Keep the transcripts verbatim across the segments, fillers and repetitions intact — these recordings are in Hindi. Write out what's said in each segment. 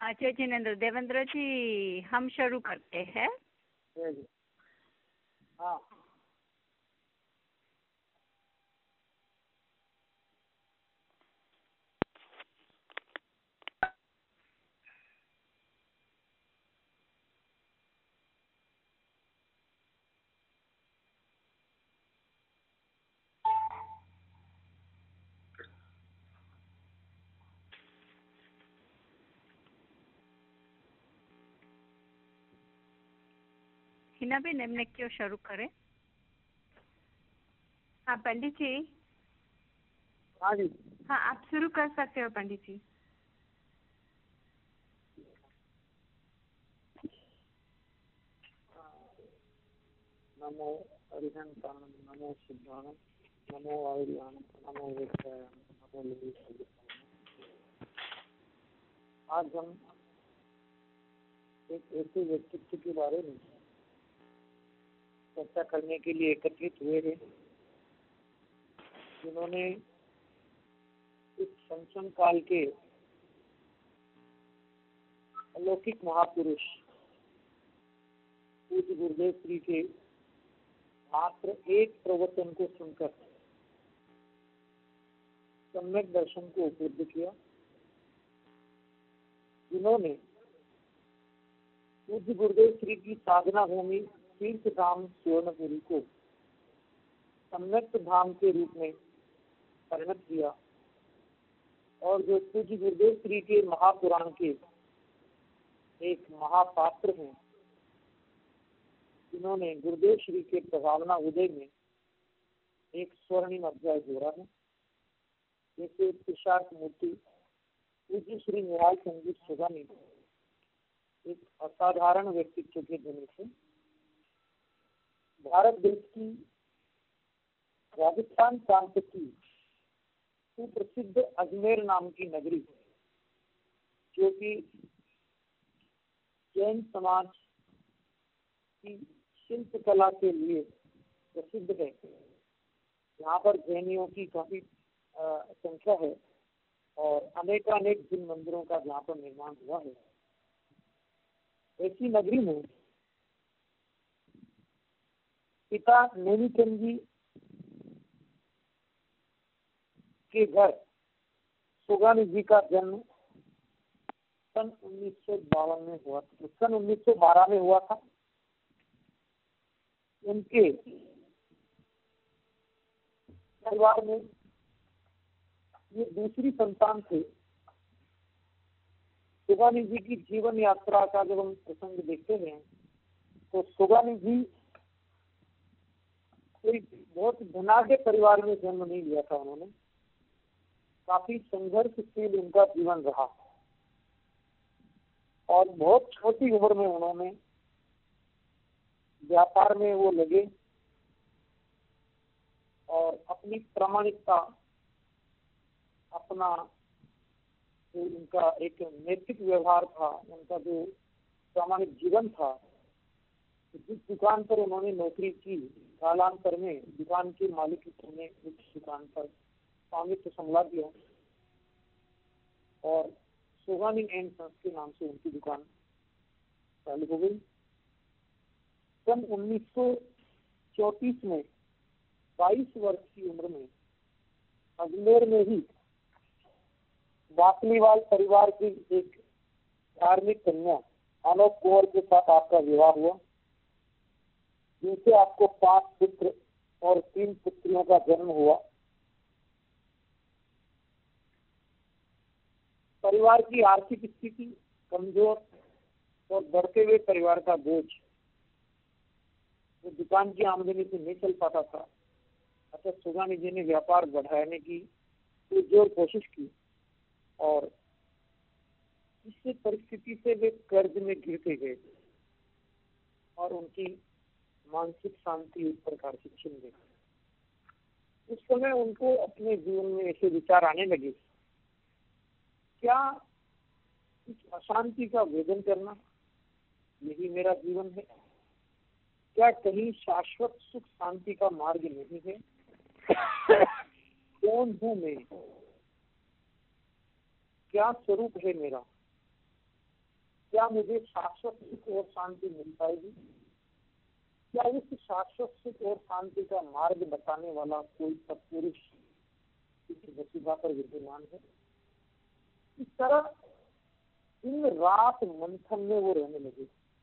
अच्छा जिनेंद्र देवेंद्र जी, हम शुरू करते हैं। हाँ, हिना भी निम्न क्यों शुरू करें? हाँ पंडित जी। हाँ जी। हाँ, आप शुरू कर सकते हो पंडित जी। नमो हरिहंताणं, नमो सिद्धाणं, नमो आयुर्याणं, नमो वेदायाणं, नमो लोकेशाय। आज हम एक ऐसे व्यक्तित्व के बारे में चर्चा करने के लिए एकत्रित हुए हैं जिन्होंने इस संसन काल के अलौकिक महापुरुष पूज्य गुरुदेव श्री के मात्र एक प्रवचन को सुनकर सम्यक दर्शन को उपलब्ध किया, जिन्होंने पूज्य गुरुदेव श्री की साधना भूमि तीर्थ धाम सुवर्णपुरी को सम्यक धाम के रूप में परिणत किया और जो पूज्य गुरुदेव श्री के महापुराण के एक महापात्र हैं, जिन्होंने गुरुदेव श्री के प्रभावना उदय में एक स्वर्णिम अध्याय जोड़ा है। जैसे पुरुषार्थ मूर्ति पूज्य श्री निहाल संगीत सुगानी एक असाधारण व्यक्तित्व के जन्म से भारत देश की राजस्थान प्रांत की सुप्रसिद्ध अजमेर नाम की नगरी, जो कि जैन समाज की शिल्प कला के लिए प्रसिद्ध है। यहाँ पर जैनियों की काफी संख्या है और अनेकानेक जिन मंदिरों का यहाँ पर निर्माण हुआ है। ऐसी नगरी में पिता नैनीचंद जी के घर सुगानी जी का जन्म सन उन्नीस सौ बावन में हुआ था। सन उन्नीस सौ बारह में हुआ था। उनके परिवार में ये दूसरी संतान थे। सुगानी जी की जीवन यात्रा का जब हम प्रसंग देखते हैं तो सुगानी जी कोई बहुत धनाढ़ परिवार में जन्म नहीं लिया था। उन्होंने काफी संघर्षशील उनका जीवन रहा और बहुत छोटी उम्र में उन्होंने व्यापार में वो लगे और अपनी प्रामाणिकता, अपना जो उनका एक नैतिक व्यवहार था, उनका जो प्रामाणिक जीवन था, जिस दुकान पर उन्होंने नौकरी की, कालांतर में दुकान के मालिक ने उस दुकान पर स्वामित्व संभाला दिया और सुगानी एंड सन्स के नाम से उनकी दुकान चालू हो गई। सन उन्नीस सौ चौतीस में बाईस वर्ष की उम्र में अजमेर में ही बाकलीवाल परिवार की एक धार्मिक कन्या आलोक कौर के साथ आपका विवाह हुआ, जिनसे आपको पांच पुत्र और तीन पुत्रियों का जन्म हुआ। परिवार की आर्थिक स्थिति कमजोर और बढ़ते हुए परिवार का बोझ तो दुकान की आमदनी से नहीं चल पाता था। अतः सुगानी जी ने व्यापार बढ़ाने की जोर कोशिश की और इस परिस्थिति से वे कर्ज में गिरते गए और उनकी मानसिक शांति एक प्रकार से छिन गई। उस समय उनको अपने जीवन में ऐसे विचार आने लगे, क्या इस अशांति का वेदन करना यही मेरा जीवन है? क्या कहीं शाश्वत सुख शांति का मार्ग नहीं है? कौन हूँ मैं? क्या स्वरूप है मेरा? क्या मुझे शाश्वत सुख और शांति मिल पाएगी? क्या इस शाश्वत सुख और शांति का मार्ग बताने वाला कोई सत्पुरुष किसी प्रतिभा पर विद्यमान है? इस तरह दिन रात मंथन में वो रहने लगे।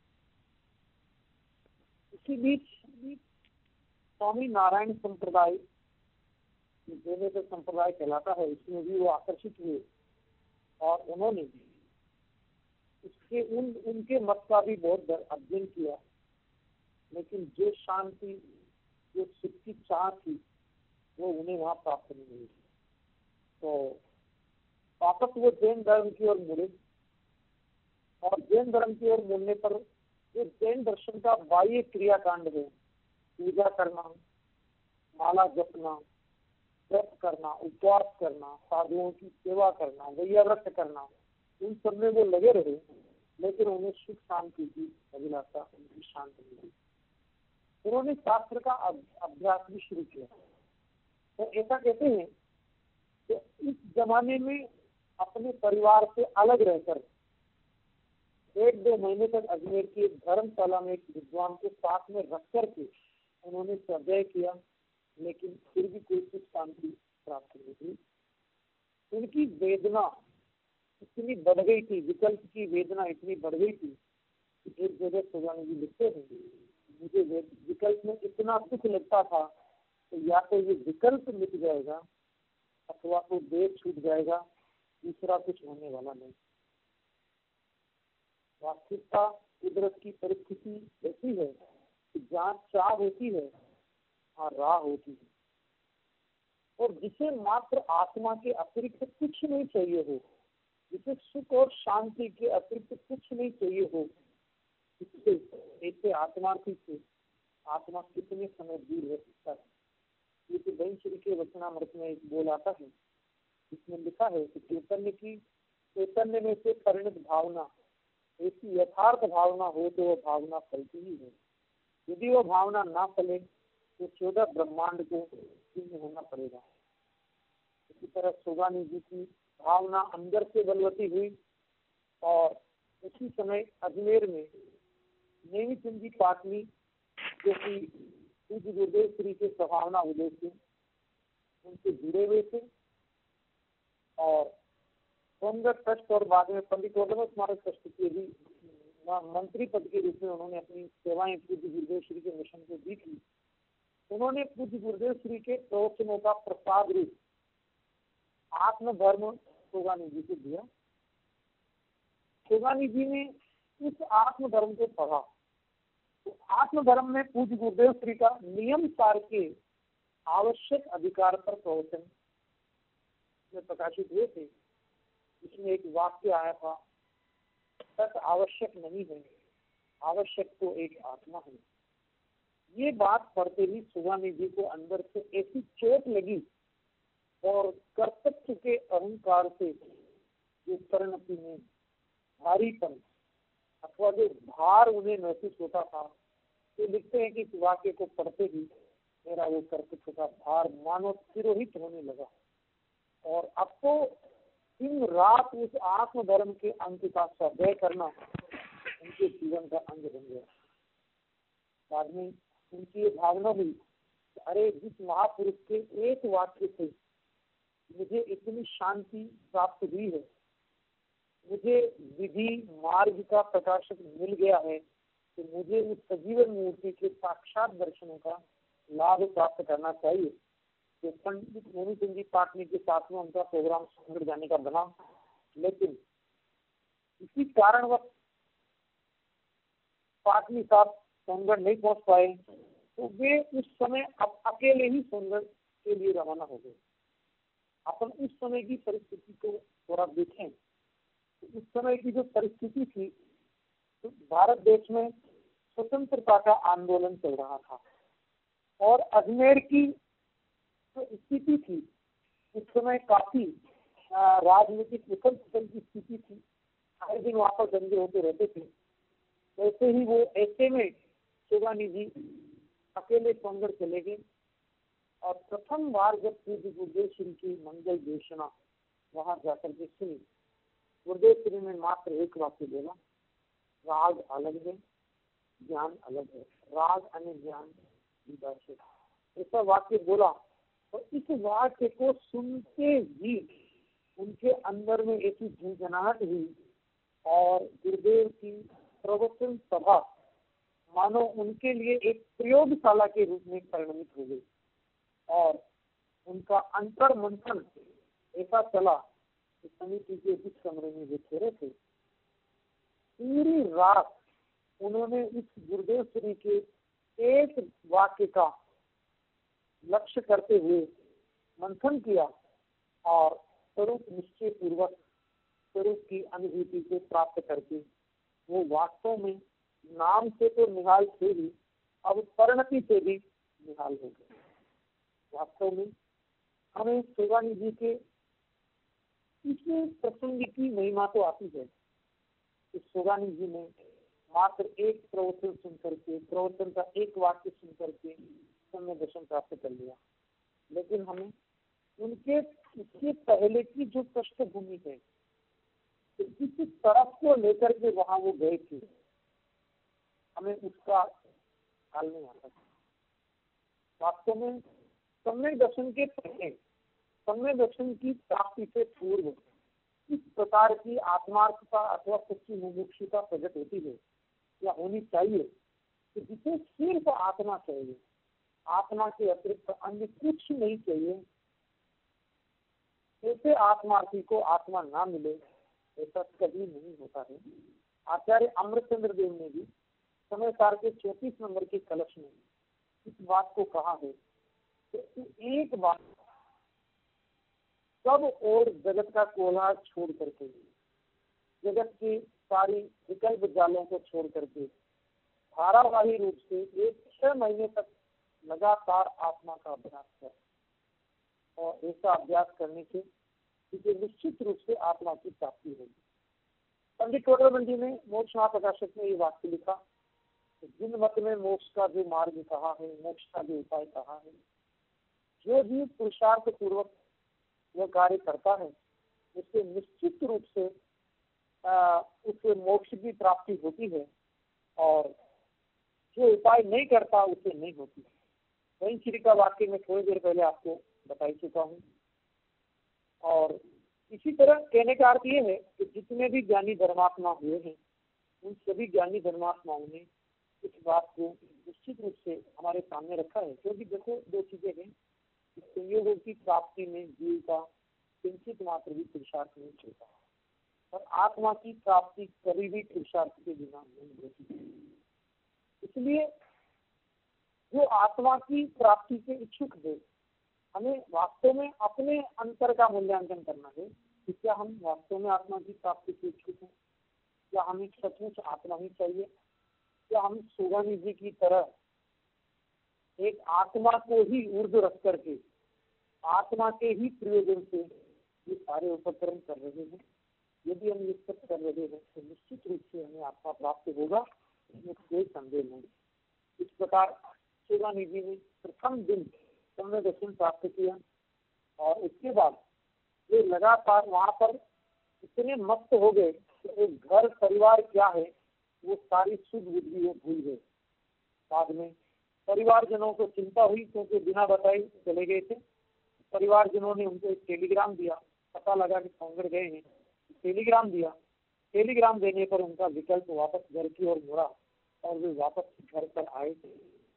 इसी बीच स्वामी नारायण संप्रदाय जो तो संप्रदाय कहलाता है, इसमें भी वो आकर्षित हुए और उन्होंने उसके उन उनके मत का भी बहुत अध्ययन किया, लेकिन जो शांति जो सुख की चाह थी वो उन्हें वहां प्राप्त नहीं हुई। तो वापस वो जैन धर्म की ओर मुड़े और जैन धर्म की ओर मुड़ने पर जो जैन दर्शन का बाह्य क्रियाकांड है, पूजा करना, माला जपना, व्रत करना, उपवास करना, साधुओं की सेवा करना, वैयाव्रत करना, उन सब में वो लगे रहे, लेकिन उन्हें सुख शांति की अभिलाषा उनकी शांत नहीं हुई। उन्होंने शास्त्र का अभ्यास भी शुरू किया। तो ऐसा कहते हैं कि इस जमाने में अपने परिवार से अलग रहकर एक दो महीने तक अजमेर की एक धर्मशाला में एक विद्वान को साथ में रख करके उन्होंने स्वाध्याय किया, लेकिन फिर भी कोई सुख शांति प्राप्त नहीं हुई। उनकी वेदना इतनी बढ़ गई थी, विकल्प की वेदना इतनी बढ़ गई थी कि एक जगह सुजानी जी लिखते हैं, मुझे विकल्प में इतना सुख लगता था तो या तो ये विकल्प मिट जाएगा अथवा तो देह छूट जाएगा, दूसरा कुछ होने वाला नहीं। वास्तविकता कुदरत की परिस्थिति ऐसी है कि जहाँ चाह होती है वहाँ राह होती है, और जिसे मात्र आत्मा के अतिरिक्त कुछ नहीं चाहिए हो, जिसे सुख और शांति के अतिरिक्त कुछ नहीं चाहिए हो, इससे ऐसे आत्मार्थी से आत्मा कितने समय दूर रह सकता है। ये तो बहन श्री के वचनामृत में एक बोल आता है, इसमें लिखा है कि चैतन्य की चैतन्य में से परिणत भावना ऐसी यथार्थ भावना हो तो वह भावना फलती ही है। यदि वह भावना ना फले तो चौदह ब्रह्मांड को शून्य होना पड़ेगा। इसी तरह सुगानी जी की भावना अंदर से बलवती हुई और उसी समय अजमेर में नेमी चंद जी पाटनी जो कि पूज्य गुरुदेव श्री के सभावना उदय से उनसे जुड़े हुए थे और सोनगढ़ ट्रस्ट और बाद में पंडित वल्लभ स्मारक ट्रस्ट के भी मंत्री पद के रूप में उन्होंने अपनी सेवाएं पूज्य गुरुदेव श्री के मिशन को दी थी। उन्होंने पूज्य गुरुदेव श्री के प्रवचनों का प्रसाद रूप आत्मधर्म सुगानी जी को दिया। सुगानी जी ने उस आत्मधर्म को पढ़ा तो आत्मधर्म में पूज्य गुरुदेव श्री का नियम सार के आवश्यक अधिकार पर प्रवचन में प्रकाशित हुए थे। इसमें एक वाक्य आया था, तत् आवश्यक नहीं है, आवश्यक तो एक आत्मा है। ये बात पढ़ते ही सुगानी जी को अंदर से ऐसी चोट लगी और कर्तव्य के अहंकार से जो परिणति में भारीपन अथवा जो भार उन्हें महसूस होता था, तो लिखते हैं कि इस वाक्य को पढ़ते ही मेरा वो कर्तव्य का भार मानो तिरोहित होने लगा और अब तो दिन रात उस आत्मधर्म के अंक का स्वाध्याय करना उनके जीवन का अंग बन गया। बाद में उनकी ये भावना हुई, अरे जिस महापुरुष के एक वाक्य से मुझे इतनी शांति प्राप्त हुई है, मुझे विधि मार्ग का प्रकाशक मिल गया है, तो मुझे उस सजीवन मूर्ति के साक्षात दर्शनों का लाभ प्राप्त करना चाहिए। तो पंडित नेमी चंद जी पाटनी के साथ में उनका प्रोग्राम सोनगढ़ जाने का बना, लेकिन इसी कारणवश पाटनी साहब सोनगढ़ नहीं पहुंच पाए, तो वे उस समय अब अकेले ही सोनगढ़ के लिए रवाना हो गए। अपन उस समय की परिस्थिति को थोड़ा देखें, तो उस समय की जो परिस्थिति थी, तो भारत देश में स्वतंत्रता का आंदोलन चल रहा था और अजमेर की जो स्थिति थी उस समय काफी राजनीतिक उथल पुथल की स्थिति थी। हर दिन वहाँ पर दंगे होते रहते थे। वैसे ही वो ऐसे में सुगानी जी अकेले सोनगढ़ चले गए और प्रथम बार जब पूज्य गुरुदेव श्री की मंगल घोषणा वहां जाकर के सुनी, गुरुदेव श्री ने मात्र एक वाक्य बोला, राग अलग है, ज्ञान अलग है। राग अन्य ज्ञान विदर्शित, ऐसा वाक्य बोला। और इस वाक्य को सुनते ही उनके अंदर में ऐसी झंझनाहट हुई और गुरुदेव की प्रवचन सभा मानो उनके लिए एक प्रयोगशाला के रूप में परिणमित हो गई। और उनका अंतर मंथन ऐसा चला कि समिति के जिस कमरे में वे ठहरे थे, पूरी रात उन्होंने इस गुरुदेव श्री के एक वाक्य का लक्ष्य करते हुए मंथन किया और स्वरूप निश्चय पूर्वक स्वरूप की अनुभूति को प्राप्त करके वो वास्तव में नाम से तो निहाल थे ही, अब परिणति से भी निहाल हो गए। वास्तव में हमें सेवानी जी के इस प्रसंग की महिमा तो आती है। इस सोगानी जी ने मात्र एक प्रवचन सुन करके, प्रवचन का एक वाक्य सुन करके सम्य दर्शन प्राप्त कर लिया, लेकिन हमें उनके इसके पहले की जो पृष्ठभूमि है, तो किस तरफ को लेकर के वहां वो गए थे, हमें उसका ख्याल नहीं आता। वास्तव में सम्यक दर्शन के पहले, सम्यक दर्शन की प्राप्ति से पूर्व इस प्रकार की आत्मार्थता अथवा सच्ची मुमुक्षुता प्रकट होती है या होनी चाहिए कि जिसे सिर्फ आत्मा चाहिए, आत्मा के अतिरिक्त अन्य कुछ नहीं चाहिए। ऐसे आत्मार्थी को आत्मा ना मिले, ऐसा कभी नहीं होता है। आचार्य अमृतचंद्र देव ने भी समय सार के चौतीस नंबर के कलश में इस बात को कहा है कि एक बात सब और जगत का कोलाहल छोड़ करके, जगत की सारी विकल्प जालों को छोड़ करके धारावाही रूप से एक छह महीने तक लगातार आत्मा का अभ्यास कर, और ऐसा अभ्यास करने से इसे निश्चित रूप से आत्मा की प्राप्ति होगी। पंडित टोडरमल जी ने मोक्ष महाप्रकाशक में ये वाक्य लिखा, जिन मत में मोक्ष का जो मार्ग कहा है, मोक्ष का जो उपाय कहा है, जो भी पुरुषार्थ पूर्वक वह कार्य करता है, उससे निश्चित रूप से आ, उसे मोक्ष की प्राप्ति होती है, और जो उपाय नहीं करता उसे नहीं होती। वही श्री का वाक्य में थोड़ी देर पहले आपको बता ही चुका हूँ। और इसी तरह कहने का अर्थ ये है कि जितने भी ज्ञानी धर्मात्मा हुए हैं, उन सभी ज्ञानी धर्मात्माओं ने इस बात को निश्चित रूप से हमारे सामने रखा है। क्योंकि देखो, दो चीजें हैं, संयोग की प्राप्ति में जीव का किंचित मात्र भी पुरुषार्थ नहीं चलता, और आत्मा की प्राप्ति कभी भी पुरुषार्थ के बिना नहीं होती। इसलिए जो आत्मा की प्राप्ति के इच्छुक है, हमें वास्तव में अपने अंतर का मूल्यांकन करना है कि क्या हम वास्तव में आत्मा की प्राप्ति के इच्छुक हैं, क्या हमें सचमुच आत्मा ही चाहिए, क्या हम सोगानी जी की तरह एक आत्मा को ही ऊर्ध्व रख करके आत्मा के ही प्रयोजन से ये सारे उपक्रम कर रहे हैं। यदि हम ये सब कर रहे हैं तो निश्चित रूप से हमें आत्मा प्राप्त होगा, इसमें कोई संदेह नहीं। इस प्रकार सोगानी जी ने प्रथम दिन सम्य दर्शन प्राप्त किया, और उसके बाद वे लगातार वहाँ पर इतने मस्त हो गए कि एक घर परिवार क्या है वो सारी शुद्ध बुद्धि वो भूल गए। बाद में परिवारजनों को चिंता हुई, क्योंकि बिना बताए चले गए थे। परिवारजनों ने उनको एक टेलीग्राम दिया, पता लगा कि कांग्रेस गए हैं, टेलीग्राम दिया। टेलीग्राम देने पर उनका विकल्प वापस घर की ओर मुड़ा और वे वापस घर पर आए थे।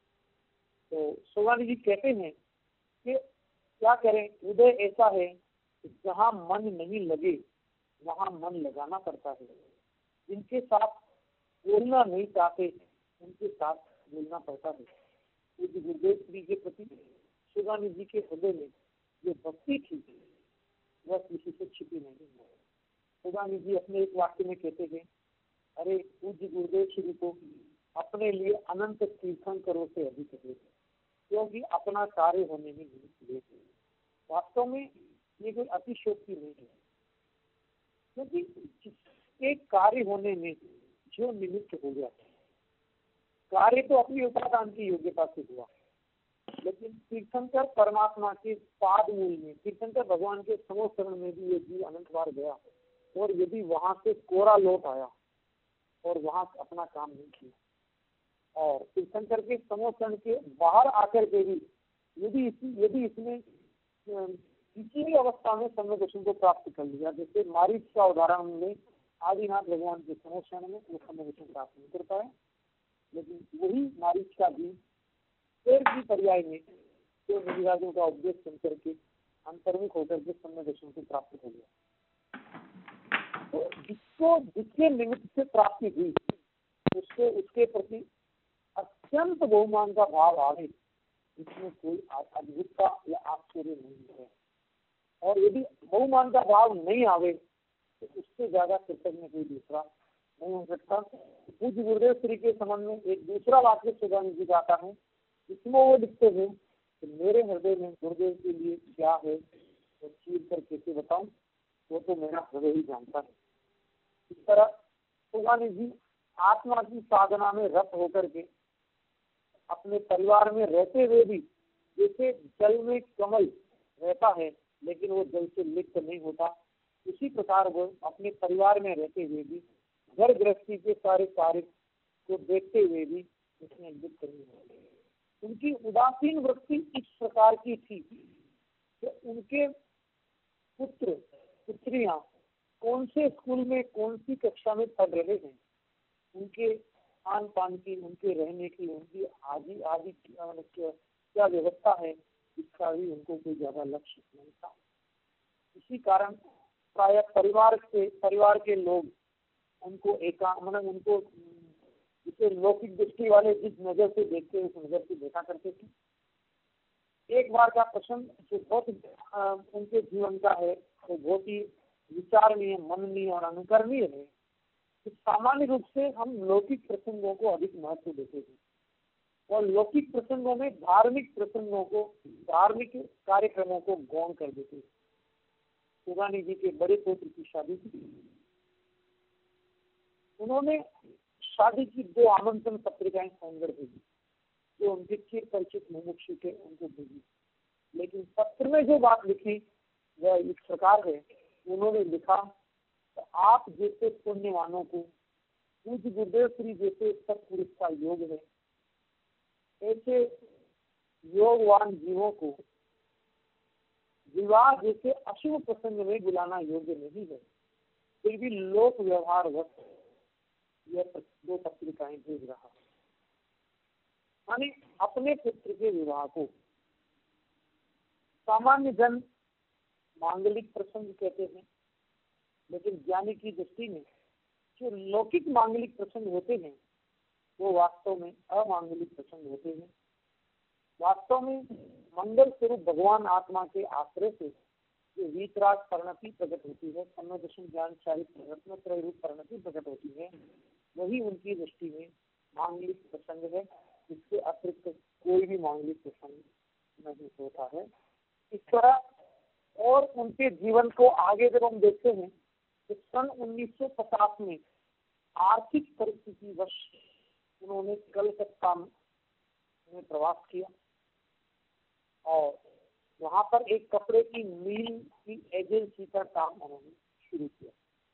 तो सोगानी जी कहते हैं कि क्या करें, उदय ऐसा है कि जहाँ मन नहीं लगे वहाँ मन लगाना पड़ता है। जिनके साथ बोलना नहीं चाहते उनके साथ बोलना पड़ता है। पूज्य गुरुदेव श्री के प्रति सोगानी जी के हृदय में जो भक्ति थी वह किसी से छिपी नहीं है। सोगानी जी अपने एक वाक्य में कहते हैं, अरे पूज्य गुरुदेव श्री को अपने लिए अनंत तीर्थंकरों से अधिक है, क्योंकि अपना कार्य होने में निमित्त हुए। वास्तव में ये कोई अतिशयोक्ति नहीं है, क्योंकि जिसके कार्य होने में जो निमित्त हो गया, कार्य तो अपनी उपादान की योग्यता से हुआ, लेकिन तीर्थंकर परमात्मा के पाद मूल में, तीर्थंकर भगवान के समोशरण में भी ये जीव अनंत बार गया, और यदि वहां से कोरा लौट आया और वहाँ अपना काम नहीं किया। और तीर्थंकर के समोषण के बाहर आकर के भी यदि यदि इसने किसी भी अवस्था में सम्यक दर्शन को प्राप्त कर लिया, जैसे मारीच का उदाहरण हमने आदिनाथ भगवान के समोषण में वो सम्यक दर्शन प्राप्त नहीं कर पाया, लेकिन वही मारीच का भी शेर की पर्याय में जो निधिराजों का उपदेश सुन करके अंतर्मुख होकर के सम्यक दर्शन को प्राप्त हो गया। तो जिसको जिसके निमित्त से प्राप्ति हुई उसको उसके प्रति अत्यंत बहुमान का भाव आवे, इसमें कोई अद्भुतता या आश्चर्य नहीं है। और यदि बहुमान का भाव नहीं आवे तो उससे ज्यादा कृतज्ञ कोई दूसरा नहीं हो सकता। पूज्य गुरुदेव श्री के संबंध में एक दूसरा वाक्य सुदान जी का आता है, इसमें वो लिखते हैं कि मेरे हृदय में गुरुदेव के लिए क्या है तो चीर कर कैसे बताऊं, वो तो मेरा हृदय ही जानता है। इस तरह सुदानी जी आत्मा की साधना में रत होकर के अपने परिवार में रहते हुए भी, जैसे जल में कमल रहता है लेकिन वो जल से लिप्त नहीं होता, उसी प्रकार वो अपने परिवार में रहते हुए भी घर गृहस्थी के सारे कार्य को देखते हुए भी उसमें लिप्त नहीं होते। उनकी उदासीन वृत्ति इस प्रकार की थी कि उनके पुत्र पुत्रियां कौन से स्कूल में कौन सी कक्षा में पढ़ रहे हैं, उनके खान पान की, उनके रहने की, उनकी आदि आदि क्या व्यवस्था है, इसका भी उनको कोई ज्यादा लक्ष्य नहीं था। इसी कारण प्राय परिवार के परिवार के लोग उनको एका मतलब उनको जिसे लौकिक दृष्टि वाले जिस नजर से देखते उस नजर से देखा करते थे। एक बार का प्रसंग जो बहुत उनके जीवन का है वो बहुत ही विचारणीय, मननीय और अनुकरणीय है। तो सामान्य रूप से हम लौकिक प्रसंगों को अधिक महत्व देते हैं और लौकिक प्रसंगों में धार्मिक प्रसंगों को, धार्मिक कार्यक्रमों को गौण कर देते हैं। सुगानी जी के बड़े पुत्र की शादी थी, उन्होंने शादी की दो आमंत्रण पत्रिकाएं फोनकर भेजी जो उनके चिर परिचित मुमुक्षु थे उनको भेजी, लेकिन पत्र में जो बात लिखी वह इस प्रकार है। उन्होंने लिखा तो आप जैसे पुण्यवानों को, पूज्य गुरुदेव श्री जैसे सत्पुरुष का योग है, ऐसे योगवान जीवों को विवाह जैसे अशुभ प्रसंग में बुलाना योग्य नहीं है, फिर भी लोक व्यवहार वश यह दो पत्रिकाएं भेज रहा। माने अपने पुत्र के विवाह को सामान्य जन मांगलिक प्रसंग कहते हैं, लेकिन ज्ञानी की दृष्टि में जो लौकिक मांगलिक प्रसंग होते हैं वो वास्तव में अमांगलिक प्रसंग होते हैं। वास्तव में मंगल स्वरूप भगवान आत्मा के आश्रय से जो वीतराग परिणति प्रकट होती है, सम्यक दर्शन ज्ञान चारित्र रत्न त्रय रूप परिणति प्रकट होती है, वही उनकी दृष्टि में मांगलिक प्रसंग है। इससे अतिरिक्त कोई भी मांगलिक प्रसंग नहीं होता है। इस तरह और उनके जीवन को आगे जब हम देखते हैं तो सन उन्नीस सौ पचास में आर्थिक परिस्थिति वश उन्होंने कलकत्ता में प्रवास किया और वहां पर एक कपड़े की मिल की एजेंसी का काम उन्होंने शुरू किया।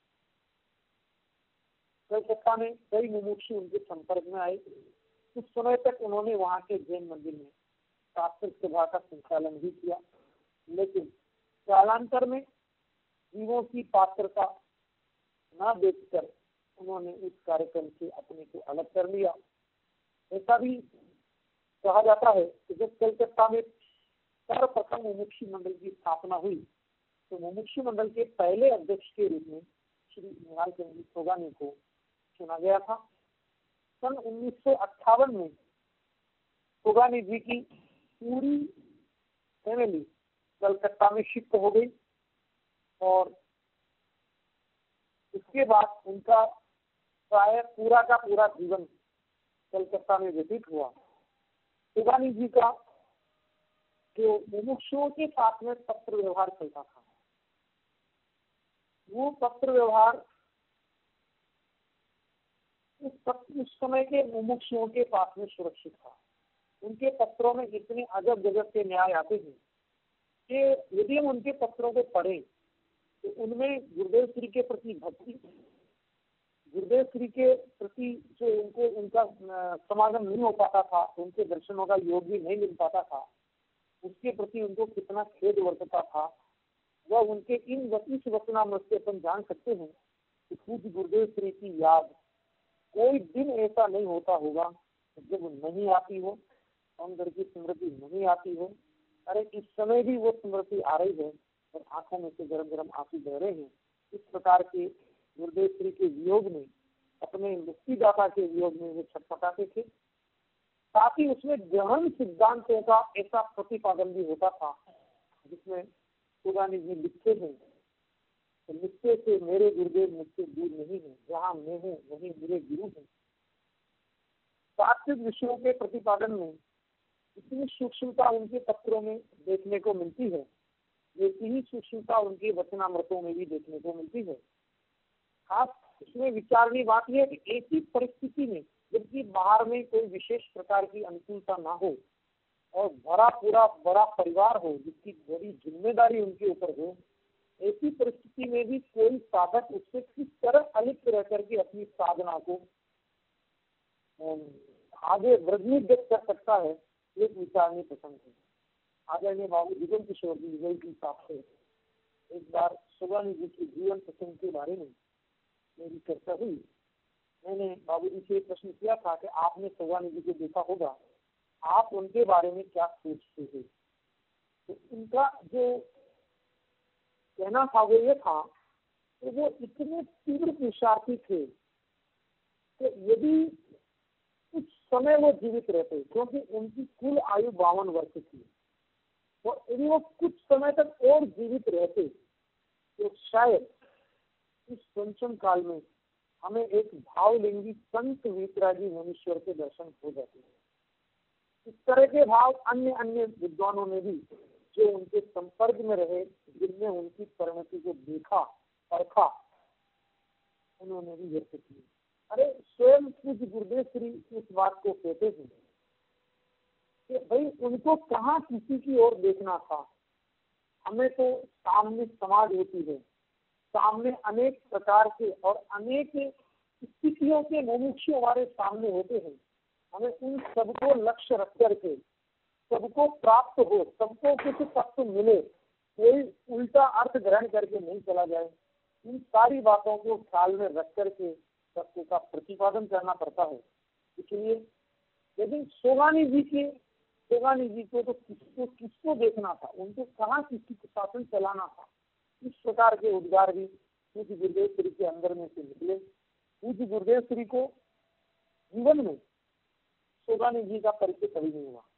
कलकत्ता में कई मुमुक्षु उनके संपर्क में आए। कुछ समय तक उन्होंने वहां के जैन मंदिर में शास्त्रिक सभा का संचालन भी किया, लेकिन कालांतर में जीवों की पात्रता न देखकर उन्होंने इस कार्यक्रम से अपने को अलग कर लिया। ऐसा भी कहा जाता है कि जब कलकत्ता में सर्वप्रथम मुमुक्षु मंडल की स्थापना हुई तो मुमुक्षु मंडल के पहले अध्यक्ष के रूप में श्री निहाल चंद्र जी सोगानी को चुना गया था। सन उन्नीस सौ अट्ठावन में सोगानी जी की पूरी फैमिली कलकत्ता में शिफ्ट हो गई और उसके बाद उनका प्राय पूरा का पूरा जीवन कलकत्ता में व्यतीत हुआ। सोगानी जी का जो मुमुक्षुओं के साथ में पत्र व्यवहार चलता था, वो पत्र व्यवहार उस, उस समय के मुमुक्षुओं के पास में सुरक्षित था। उनके पत्रों में इतने अजब गजब के न्याय आते हैं कि यदि हम उनके पत्रों को पढ़ें तो उनमें गुरुदेव श्री के प्रति भक्ति, गुरुदेव गुरुदेव श्री के प्रति जो उनको उनका समागम नहीं हो पाता था, उनके दर्शनों का योग भी नहीं मिल पाता था, उसके प्रति उनको कितना खेद वर्तता था, वह उनके इन इस वचनामृत से अपन जान सकते हैं कि पूज्य गुरुदेव श्री की याद कोई दिन ऐसा नहीं होता होगा जब नहीं आती हो, अंदर की स्मृति नहीं आती हो। अरे इस समय भी वो स्मृति आ रही है और आंखों में से गरम गरम आंसू बह रहे हैं। इस प्रकार के गुरुदेव श्री के वियोग में, अपने मुक्तिदाता के वियोग में वो छटपटाते थे। साथ ही उसमें गहन सिद्धांतों का ऐसा प्रतिपादन भी होता था, जिसमें सुगानी जी लिखते हैं तो नित्य से मेरे गुरुदेव मुझसे दूर नहीं है, जहाँ मैं हूँ वहीं मेरे गुरु हैं। तात्विक विषयों के प्रतिपादन में इतनी सूक्ष्मता उनके पत्रों में देखने को मिलती है, वैसी ही सूक्ष्मता उनके वचनामृतों में भी देखने को मिलती है। खास इसमें विचारनी बात यह है कि ऐसी परिस्थिति में, जबकि बाहर में कोई विशेष प्रकार की अनुकूलता ना हो और भरा पूरा बड़ा परिवार हो जिसकी बड़ी जिम्मेदारी उनके ऊपर हो, ऐसी परिस्थिति में भी कोई साधक उससे किस तरह अलिप्त रह करके अपनी साधना को आगे वृद्धिगत कर सकता है, एक विचारनी पसंद है। आदरणीय बाबू जुगल किशोर जी विजय के हिसाब से एक बार सुगानी जी के जीवन प्रसंग के बारे में मेरी चर्चा हुई। मैंने बाबू जी से प्रश्न किया था कि आपने सुगानी जी को देखा होगा, आप उनके बारे में क्या सोचते थे। तो उनका जो कहना था वो ये था कि वो इतने तीव्र पुरुषार्थी थे कि यदि कुछ समय वो जीवित रहते, क्योंकि उनकी कुल आयु बावन वर्ष थी, और यदि वो कुछ समय तक और जीवित रहते तो शायद इस पंचम काल में हमें एक भावलिंगी संत वीतरागी मुनीश्वर के दर्शन हो जाते हैं। इस तरह के भाव अन्य अन्य विद्वानों ने भी जो उनके संपर्क में रहे, जिनने उनकी परिणति को देखा परखा, उन्होंने भी व्यक्त किए। अरे स्वयं पूज्य गुरुदेव श्री इस बात को कहते हैं कि भाई उनको कहाँ किसी की ओर देखना था, हमें तो सामने समाज होती है, सामने अनेक प्रकार के और अनेक स्थितियों के मुमुक्षु हमारे सामने होते हैं। हमें उन सबको लक्ष्य रख करके सबको प्राप्त हो, सबको कुछ तत्व मिले, कोई उल्टा अर्थ ग्रहण करके नहीं चला जाए। इन सारी बातों को ख्याल में रख करके तत्व का प्रतिपादन करना पड़ता है। इसलिए यदि सोगानी जी के सोगानी जी को तो किसको किसको देखना था, उनको कहाँ किसी को शासन चलाना था, इस प्रकार के उद्गार भी पूज्य गुरुदेव श्री के अंदर में से निकले। पूज्य गुरुदेव श्री को जीवन में सोगानी जी का परिचय कभी नहीं हुआ,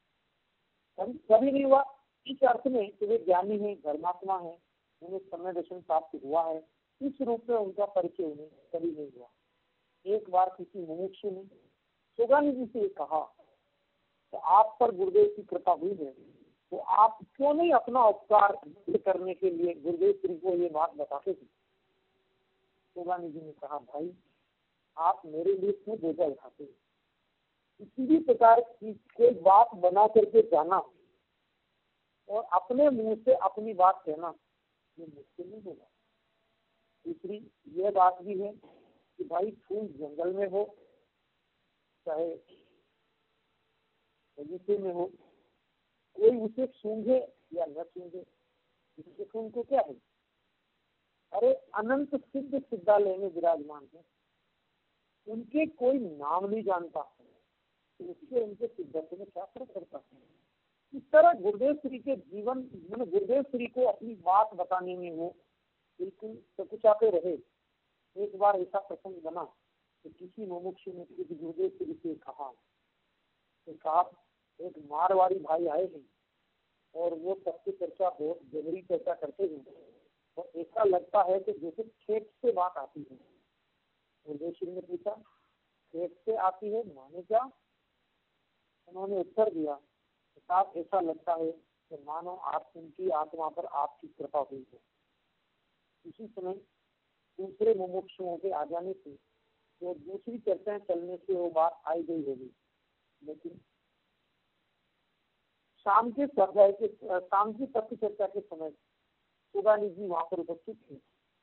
कभी कभी नहीं हुआ इस अर्थ में कि वे ज्ञानी है, धर्मात्मा है, उन्हें समय दर्शन प्राप्त हुआ है, इस रूप में उनका परिचय उन्हें कभी नहीं हुआ। एक बार किसी मुमुक्षु ने सोगानी जी से कहा तो आप पर गुरुदेव की कृपा हुई है, तो आप क्यों नहीं अपना उपकार करने के लिए गुरुदेव श्री को ये बात बताते थे। सोगानी जी ने कहा, भाई आप मेरे लिए क्यों बोझा उठाते, किसी भी प्रकार की कोई बात बना करके जाना और अपने मुंह से अपनी बात कहना ये मुश्किल नहीं होगा। दूसरी यह बात भी है कि भाई फूल जंगल में हो चाहे बगीचे में हो, कोई उसे सूंघे या न सूंघे, इससे उनको क्या है। अरे अनंत सिद्ध सिद्धालय में विराजमान है, उनके कोई नाम नहीं जानता, तो उससे उनके सिद्धांत में क्या फर्क पड़ता है। इस तरह गुरुदेव श्री के जीवन मैंने गुरुदेव श्री को अपनी बात बताने में वो बिल्कुल सकुचाते रहे। एक बार ऐसा प्रसंग बना कि किसी मुमुक्षु ने गुरुदेव श्री से कहा कि साहब एक मारवाड़ी भाई आए हैं और वो सबकी चर्चा बहुत गहरी चर्चा करते हैं, और ऐसा लगता है कि जैसे खेत से बात आती है। गुरुदेव श्री ने पूछा, खेत से आती है माने क्या? उन्होंने उत्तर दिया, साहब ऐसा लगता है कि मानो आप उनकी आत्मा पर आपकी कृपा हुई है। इसी समय दूसरे मुमुक्षुओं के आ जाने से तो दूसरी चर्चाएं चलने से वो बात आई गई होगी, लेकिन शाम के स्वाध्याय के शाम की तत्व चर्चा के समय सुगानी जी वहां पर उपस्थित थे।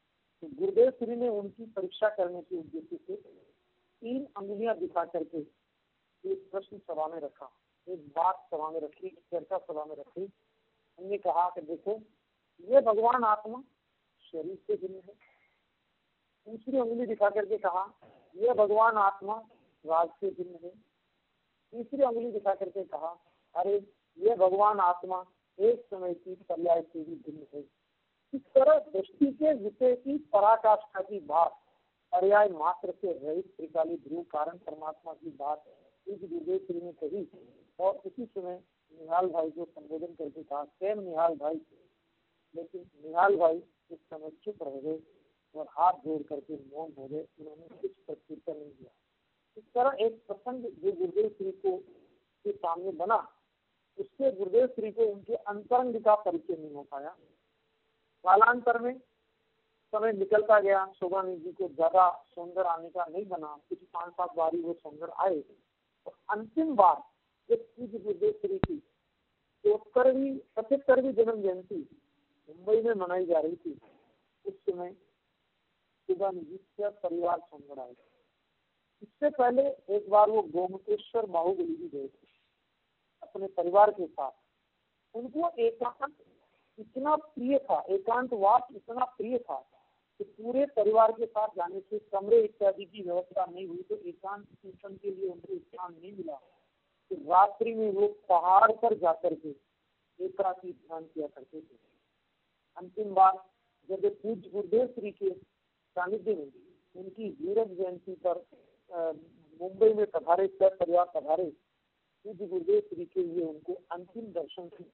तो गुरुदेव श्री ने उनकी परीक्षा करने के उद्देश्य से तीन अंगुलियां दिखा करके एक प्रश्न सभा में रखा, एक बात सभा में रखी, चर्चा सभा में रखी। हमने कहा कि देखो, ये भगवान आत्मा शरीर से भिन्न है। दूसरी अंगुली दिखा करके कहा, यह भगवान आत्मा राज से भिन्न है। तीसरी अंगुली दिखा करके कहा, अरे यह भगवान आत्मा एक समय की पर्याय से भी भिन्न है। इस तरह दृष्टि के विषय की पराकाष्ठा की बात, पर्याय मात्र से रहित त्रिकाली ध्रुव कारण परमात्मा की बात इस गुरुदेव श्री ने कही। और उसी समय निहाल भाई को संबोधन करके कहा, स्वयं निहाल भाई, लेकिन निहाल भाई इस समय चुप रह गए और हाथ जोड़ करके मौन हो गए, उन्होंने कुछ प्रत्युत्तर नहीं दिया। इस तरह एक प्रसंग जो गुरुदेव श्री को के सामने बना, उससे गुरुदेव श्री को उनके अंतरंग का परिचय नहीं हो पाया। कालांतर में समय निकलता गया, शोभानी जी को ज्यादा सौंदर्य आने का नहीं बना, कुछ पांच सात बारी वो सौंदर्य आए। तो अंतिम बार जब पूज्य गुरुदेव श्री की चौहत्तरवीं पचहत्तरवीं जन्म जयंती मुंबई में मनाई जा रही थी, उस समय शोभानी जी का परिवार सौंदर्य आए। इससे पहले एक बार वो गोमतेश्वर बाहुबली भी गए थे अपने परिवार के साथ। उनको एकांत इतना प्रिय था, एकांतवास इतना प्रिय था कि पूरे परिवार के साथ जाने से कमरे इत्यादि की व्यवस्था नहीं हुई, तो एकांत कीर्तन के लिए उनको स्थान नहीं मिला। तो रात्रि में वो पहाड़ पर जाकर के एकांत ध्यान किया करते थे। अंतिम बार जब पूज्य गुरुदेव श्री के सानिध्य में उनकी हीरक जयंती पर मुंबई में पधारे, सब परिवार पधारे, पूज्य गुरुदेव श्री के लिए उनको अंतिम दर्शन थे।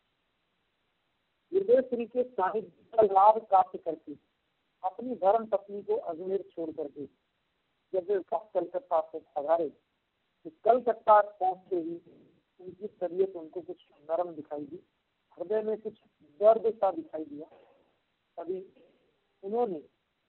गुरुदेव श्री के सानिध्य का लाभ प्राप्त करके अपनी धर्म पत्नी को अजमेर छोड़ करके जब वे कलकत्ता से पधारे, तो कलकत्ता पहुंचते ही उनकी तबीयत उनको कुछ नरम दिखाई दी, हृदय में कुछ दर्द सा दिखाई दिया। तभी उन्होंने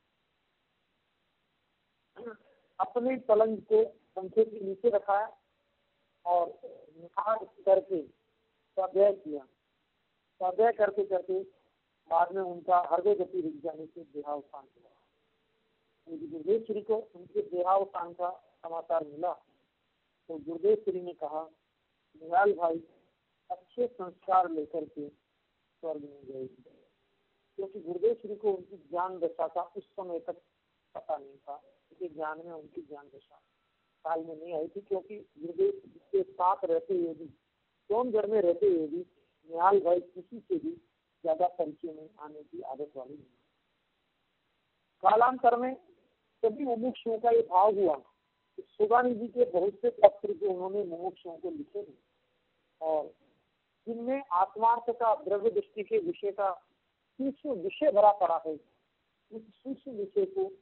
अपने पलंग को पंखे के नीचे रखाया और निहार करके स्वाध्याय किया। स्वाध्याय करते करते बाद में उनका हृदय गति रुक जाने से देहावसान हुआ। गुरुदेव श्री को उनके देहावसान का समाचार मिला तो गुरुदेव श्री ने कहा, निहाल भाई अच्छे संस्कार लेकर के स्वर्ग में गए, क्योंकि गुरुदेव श्री को उनकी ज्ञान दशा का उस समय तक पता नहीं था। उनके ज्ञान में उनकी ज्ञान दशा काल में नहीं आई थी, क्योंकि गुरुदेव के साथ रहते हुए भी, सोनगढ़ में रहते हुए भी निहाल भाई किसी से भी ज्यादा परिचय में आने की आदत वाली नहीं। कालांतर में सभी मुमुक्षुओं का ये भाव हुआ। शोभानी जी के बहुत से पत्र जो उन्होंने मुमुक्षुओं को लिखे हैं और जिनमें आत्मार्थ का द्रव्य दृष्टि के विषय का सूक्ष्म विषय भरा पड़ा है, उस सूक्ष्म विषय को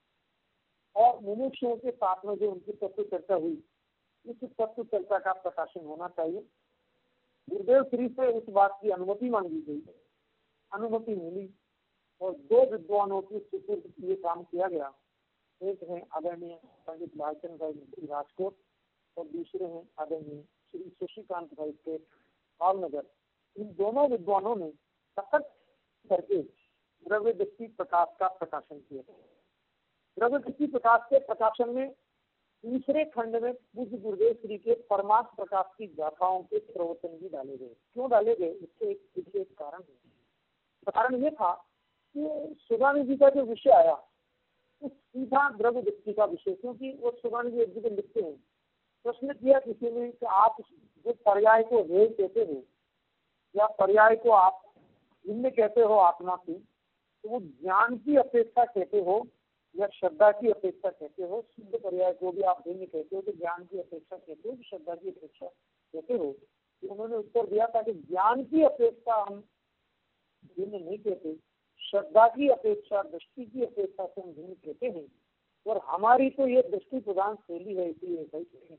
और मुमुक्षुओं के साथ में जो उनकी तत्व चर्चा हुई, इस तत्व चर्चा का प्रकाशन होना चाहिए। गुरुदेव श्री से उस बात की अनुमति मांगी गई, अनुमति मिली और दो विद्वानों की सुपुर्द ये काम किया गया। एक है आदरणीय पंडित भाईचंद भाई मिस्त्री राजकोट और दूसरे हैं आदरणीय श्री शशिकांत भाई के भावनगर। इन दोनों विद्वानों ने सतत करके द्रव्य दृष्टि प्रकाश का प्रकाशन किया। द्रव्य दृष्टि प्रकाश के प्रकाशन में तीसरे खंड में पूज्य गुरुदेव श्री के परमार्थ प्रकाश की गाथाओं के प्रवचन भी डाले गए। क्यों डाले गए, इसके एक विशेष कारण है। कारण ये था कि शोभानी जी का जो विषय आया उस सीधा द्रव्य दृष्टि का विषय, क्योंकि वो शोभानी जी एक जगह लिखते हैं, प्रश्न किया किसी ने कि आप जो पर्याय को हे कहते हो या पर्याय को आप भिन्न कहते हो आत्मा की, तो वो ज्ञान की अपेक्षा कहते हो या श्रद्धा की अपेक्षा कहते हो। शुद्ध पर्याय को भी आप भिन्न कहते हो तो ज्ञान की अपेक्षा कहते हो, श्रद्धा की अपेक्षा कहते हो। तो उन्होंने उत्तर दिया था कि ज्ञान की अपेक्षा हम भिन्न नहीं कहते, श्रद्धा की अपेक्षा, दृष्टि की अपेक्षा से हम भिन्न कहते हैं, और हमारी तो ये दृष्टि प्रदान शैली है, इसलिए ऐसा ही कहते हैं।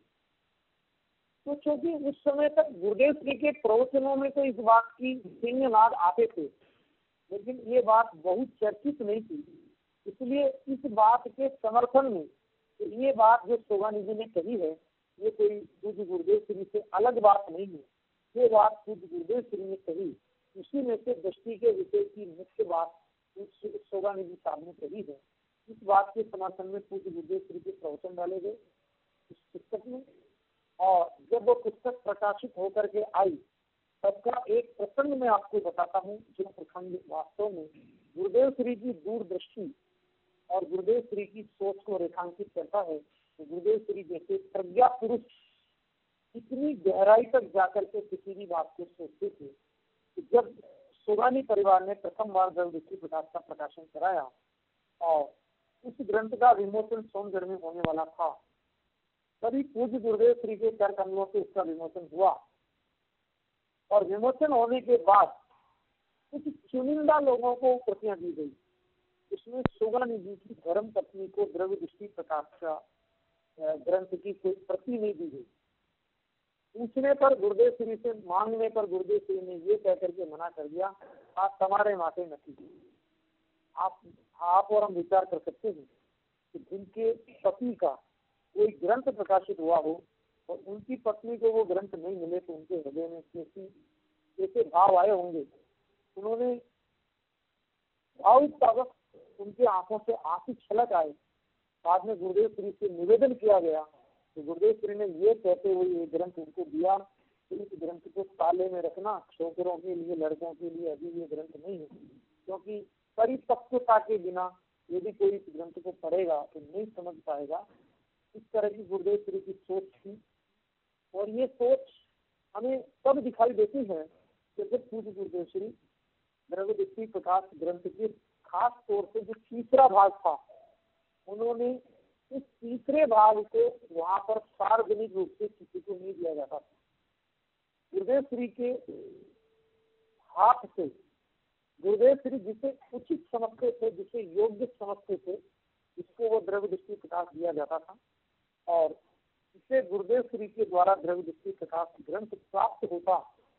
तो क्योंकि उस समय तक गुरुदेव श्री के प्रवचनों में तो इस बात की भिन्न नाद आते थे, लेकिन ये बात बहुत चर्चित नहीं थी। इसलिए इस बात के समर्थन में तो ये बात जो शोभानी जी ने कही है, ये कोई पूज्य गुरुदेव श्री से अलग बात नहीं है। ये बात पूज्य गुरुदेव श्री ने कही, उसी में से दृष्टि के विषय की मुख्य बात शोभानी जी साहब ने कही है। इस बात के समर्थन में पूज्य गुरुदेव श्री के प्रवचन डाले गए इस पुस्तक में। और जब वो पुस्तक प्रकाशित होकर के आई तब का एक प्रसंग मैं आपको बताता हूँ, जो प्रसंग वास्तव में गुरुदेव श्री की दूरदृष्टि और गुरुदेव श्री की सोच को रेखांकित करता है। तो गुरुदेव श्री जैसे प्रज्ञा पुरुष इतनी गहराई तक जाकर के किसी भी बात को सोचते थे कि जब सोगानी परिवार ने प्रथम बार द्रव्य दृष्टि प्रकाश का प्रकाशन कराया और उस ग्रंथ का विमोचन सोनगढ़ में होने वाला था, तभी पूज्य गुरुदेव श्री के कर कमलों से उसका विमोचन हुआ। और विमोचन होने के बाद कुछ चुनिंदा लोगों को प्रतियां दी गई। उसमें सोगानी जी की धर्म पत्नी को द्रव्य दृष्टि प्रकाश का ग्रंथ की कोई प्रति नहीं दी गई। पूछने पर गुरुदेव श्री से, मांगने पर गुरुदेव श्री ने ये कह करके मना कर दिया, आप तुम्हारे माथे नहीं। आप आप और हम विचार कर सकते हैं कि जिनके पति का कोई ग्रंथ प्रकाशित हुआ हो और उनकी पत्नी को वो ग्रंथ नहीं मिले तो उनके हृदय में कैसी कैसे भाव आए होंगे। उन्होंने भावुक उनके आंखों से आंसू छलक आए। बाद में गुरुदेव श्री से निवेदन किया गया तो गुरुदेव श्री ने ये कहते हुए ये ग्रंथ उनको दिया कि इस ग्रंथ को ताले में रखना, छोकरों के लिए लड़कों के लिए अभी ये ग्रंथ नहीं है, क्योंकि परिपक्वता के बिना यदि कोई इस ग्रंथ को पढ़ेगा तो नहीं समझ पाएगा। इस तरह की गुरुदेव श्री की सोच थी। और ये सोच हमें तब दिखाई देती है कि जब पूज्य गुरुदेव श्री द्रव्य दृष्टि प्रकाश ग्रंथ के खास तौर से जो तीसरा भाग था, उन्होंने इस तीसरे भाग को वहां पर सार्वजनिक रूप से किसी को नहीं दिया जाता था। गुरुदेव श्री के हाथ से गुरुदेव श्री जिसे उचित समझते थे, जिसे योग्य समझते थे, इसको वो द्रव्य दृष्टि प्रकाश दिया जाता था। और इसे गुरुदेव श्री के द्वारा द्रव्य दृष्टि प्रकाश ग्रंथ प्राप्त होता,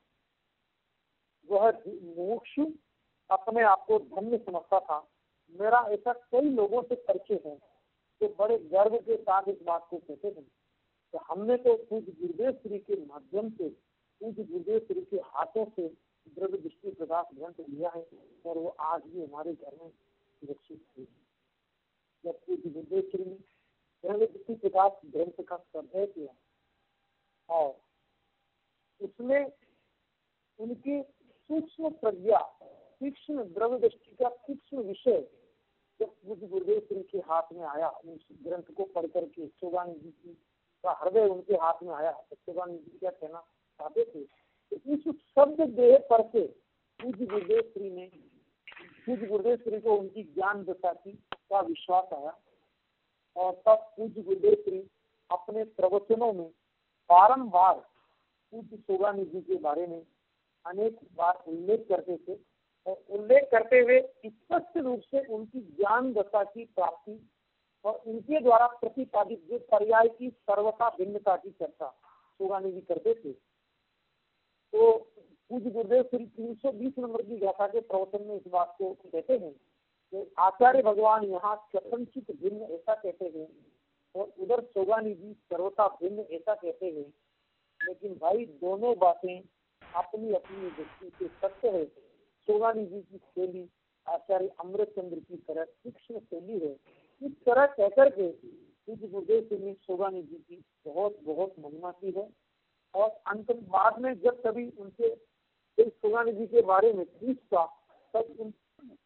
वह मुमुक्षु अपने आप को धन्य समझता था। मेरा ऐसा कई लोगों से परिचय है जो बड़े गर्व के साथ इस बात को कहते हैं तो हमने तो पूज्य गुरुदेव श्री के माध्यम से, पूज्य गुरुदेव श्री के हाथों से द्रव्य दृष्टि प्रकाश ग्रंथ लिया है और वो आज भी हमारे घर में सुरक्षित है। जब पूज्य गुरुदेव श्री ने द्रव्य दृष्टि प्रकाश ग्रंथ का संग्रह किया और उसमें उनकी सूक्ष्म प्रज्ञा, तीक्ष्ण द्रव्य दृष्टि का तीक्ष्ण विषय जब पूज्य गुरुदेव श्री के हाथ में आया, उस ग्रंथ को पढ़ करके सोगानी जी की का हृदय उनके हाथ में आया तो सोगानी जी क्या कहना चाहते थे कि इस शब्द देह पर से पूज्य गुरुदेव श्री ने पूज्य गुरुदेव श्री को उनकी ज्ञान दशा की का विश्वास आया। और तब पूज्य गुरुदेव श्री अपने प्रवचनों में बारंबार पूज्य सोगानी जी के बारे में अनेक बार उल्लेख करते थे और उल्लेख करते हुए स्पष्ट रूप से उनकी ज्ञान दशा की प्राप्ति और उनके द्वारा प्रतिपादित जो पर्याय की सर्वथा भिन्नता की चर्चा सोगानी जी करते थे। तो पूज्य गुरुदेव श्री तीन सौ बीस नंबर की गाथा के प्रवचन में इस बात को कहते हैं कि आचार्य भगवान यहाँ कथनचित भिन्न ऐसा कहते हैं और उधर सोगानी जी सर्वथा भिन्न ऐसा कहते हैं। लेकिन भाई दोनों बातें अपनी अपनी दृष्टि से सत्य है। सोगानी जी की शैली आचार्य अमृतचंद्र की तरह तीक्ष्ण शैली है। इस तरह कहकर के पूज्य गुरुदेव श्री ने सोगानी जी की बहुत बहुत महिमा की है। और अंत बाद में जब कभी उनसे सोगानी जी के बारे में पूछता तब उन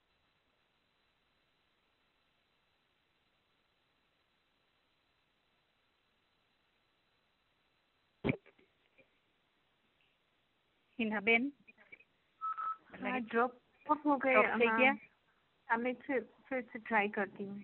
हिना बेन हाँ ड्रॉप ऑफ हो गए। ड्रॉप થઈ ગયા? हाँ मैं फिर फिर से ट्राई करती हूँ।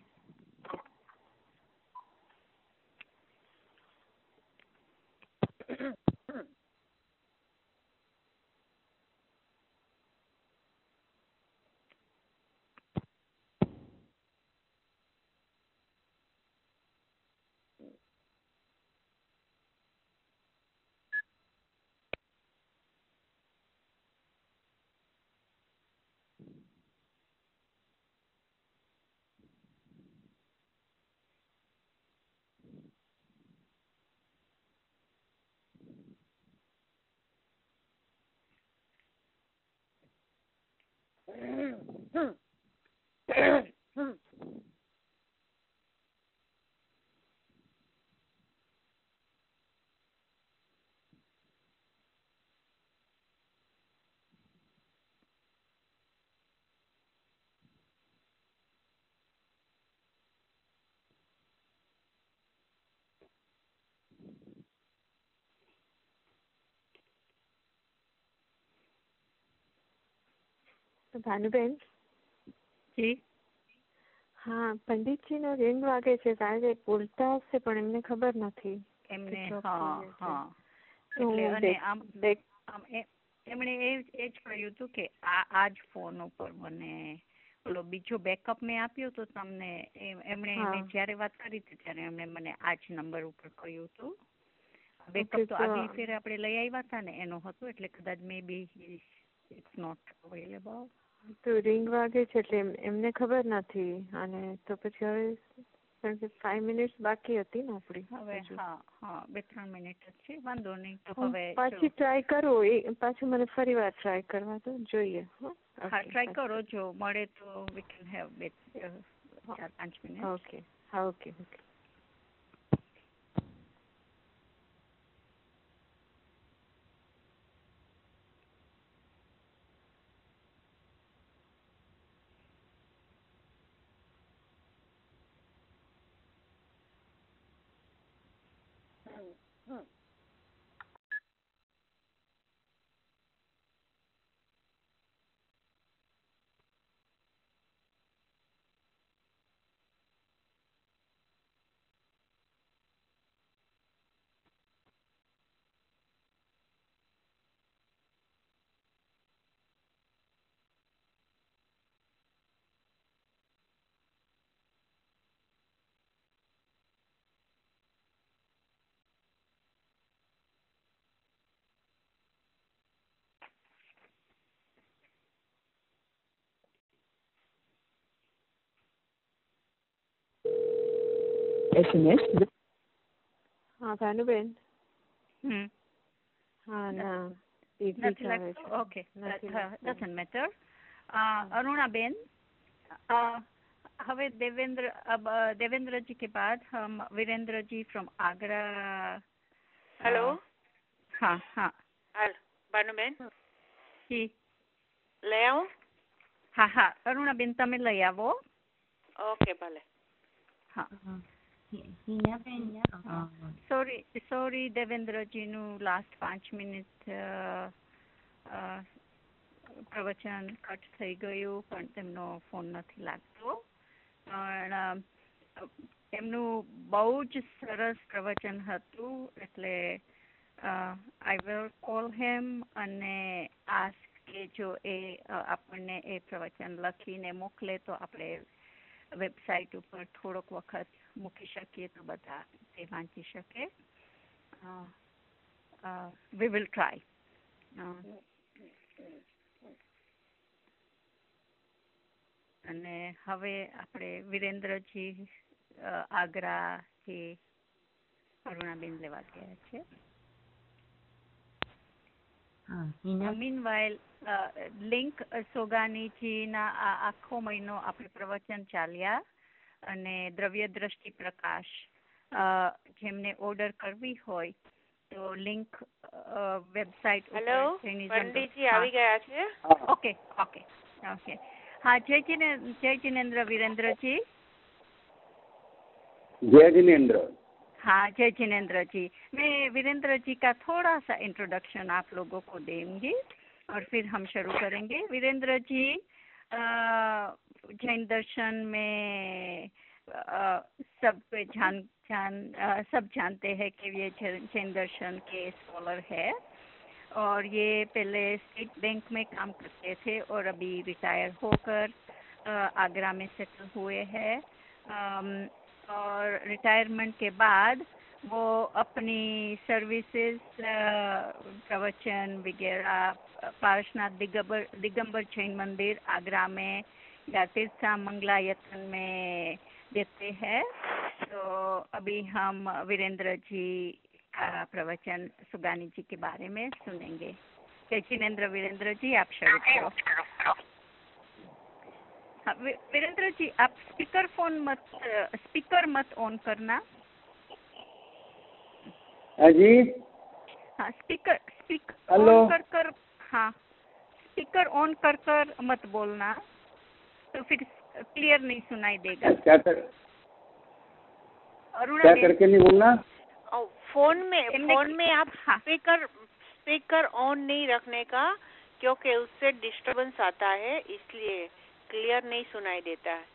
ભાનુબેન જી હા પંડિતજીનો રિંગ વાગે છે ત્યારે બોલતા હશે પણ એમને ખબર નથી એમને કે drop હા થઈ ગયું છે. હા તો એટલે હું અને દેખ- આમ દેખ- આમ એ- એમણે એ એ જ કહ્યું હતું કે આ આ જ ફોન ઉપર મને ઓલો બીજો બેકઅપ મેં આપ્યો તો તમને એ- એમણે હા. મેં જ્યારે વાત કરી હતી ત્યારે એમણે મને આ જ નંબર ઉપર કહ્યું હતું. બેકઅપ Okay, તો તો- આગલી ફેર આપણે લઈ આવ્યા હતા ને એનો હતો એટલે કદાચ may be it's not available. તો રિંગ વાગે છે એટલે એમ- એમને ખબર નથી અને તો પછી હવે કારણ કે ફાઈવ મિનિટ્સ બાકી હતી ને આપણી હવે હજુ. હા હા બે ત્રણ મિનિટ જ છે વાંધો નહીં તો હું હવે પાછી ટ્રાય કરું એ પાછું મને ફરી વાર ટ્રાય કરવા તો જોઈએ હો. હા Okay, ટ્રાય કરો જો મળે તો વી કેન હેવ બે ચાર પાંચ મિનિટ. ઓકે હા ઓકે ઓકે. એસએમએસ હા ભાનુબેન હમ હા ના busy નથી આવે છે. લાગતું ઓકે નથી લાગતું. Doesn't matter. अरुणाबेन હવે देवेंद्र अब देवेंद्र जी के बाद हम वीरेंद्र जी फ्रॉम आगरा. हेलो. हाँ हाँ હાલ ભાનુબેન જી લઈ આવું. હા હા અરુણાબેન તમે લઈ આવો. ઓકે ભલે. હા સોરી સોરી દેવેન્દ્રજીનું લાસ્ટ પાંચ મિનિટ પ્રવચન કટ થઈ ગયું પણ તેમનો ફોન નથી લાગતો. પણ એમનું બહુ જ સરસ પ્રવચન હતું એટલે આઈ વિલ કોલ હેમ અને આસ્ક કે જો એ આપણને એ પ્રવચન લખીને મોકલે તો આપણે વેબસાઇટ ઉપર થોડોક વખત મૂકી શકીએ તો બધા તે વાંચી શકે. We will try. અને હવે આપણે વિરેન્દ્રજી આગ્રાથી અરુણાબેન લેવા ગયા છે. મીનવાઇલ લિંક સોગાનીજીના આ આખો મહિનો આપણે પ્રવચન ચાલ્યા અને દ્રવ્ય દ્રષ્ટિ પ્રકાશ જેમને ઓર્ડર કરવી હોય તો લિંક વેબસાઇટ હેલો પંડિતજી આવી ગયા છે. ઓકે ઓકે ओके हाँ जय जिने जय जिनेन्द्र वीरेंद्र जी. जय जिनेन्द्र. हाँ जय जिनेन्द्र जी. मैं वीरेंद्र जी का थोड़ा सा इंट्रोडक्शन आप लोगों को देंगी और फिर हम शुरू करेंगे. वीरेंद्र जी जैन दर्शन में आ, सब जान जान आ, सब जानते हैं कि ये जैन दर्शन के स्कॉलर है और ये पहले स्टेट बैंक में काम करते थे और अभी रिटायर होकर आगरा में सेटल हुए हैं. और रिटायरमेंट के बाद वो अपनी सर्विसेज प्रवचन वगैरह पारसनाथ दिगंबर दिगंबर जैन मंदिर आगरा में या तीर्था मंगलायतन में देते हैं. तो अभी हम वीरेंद्र जी का प्रवचन सुगानी जी के बारे में सुनेंगे. जय जिनेन्द्र वीरेंद्र जी आप शुरू करो. हाँ वीरेंद्र जी आप स्पीकर फोन मत स्पीकर मत ऑन करना. हाँ जी. हाँ स्पीकर स्पीकर हेलो. ऑन कर कर हाँ स्पीकर ऑन कर कर मत बोलना तो फिर क्लियर नहीं सुनाई देगा. क्या कर अरुणा क्या करके नहीं बोलना. फोन में फोन में आप हाँ. स्पीकर स्पीकर ऑन नहीं रखने का क्योंकि उससे डिस्टरबेंस आता है, इसलिए क्लियर नहीं सुनाई देता है।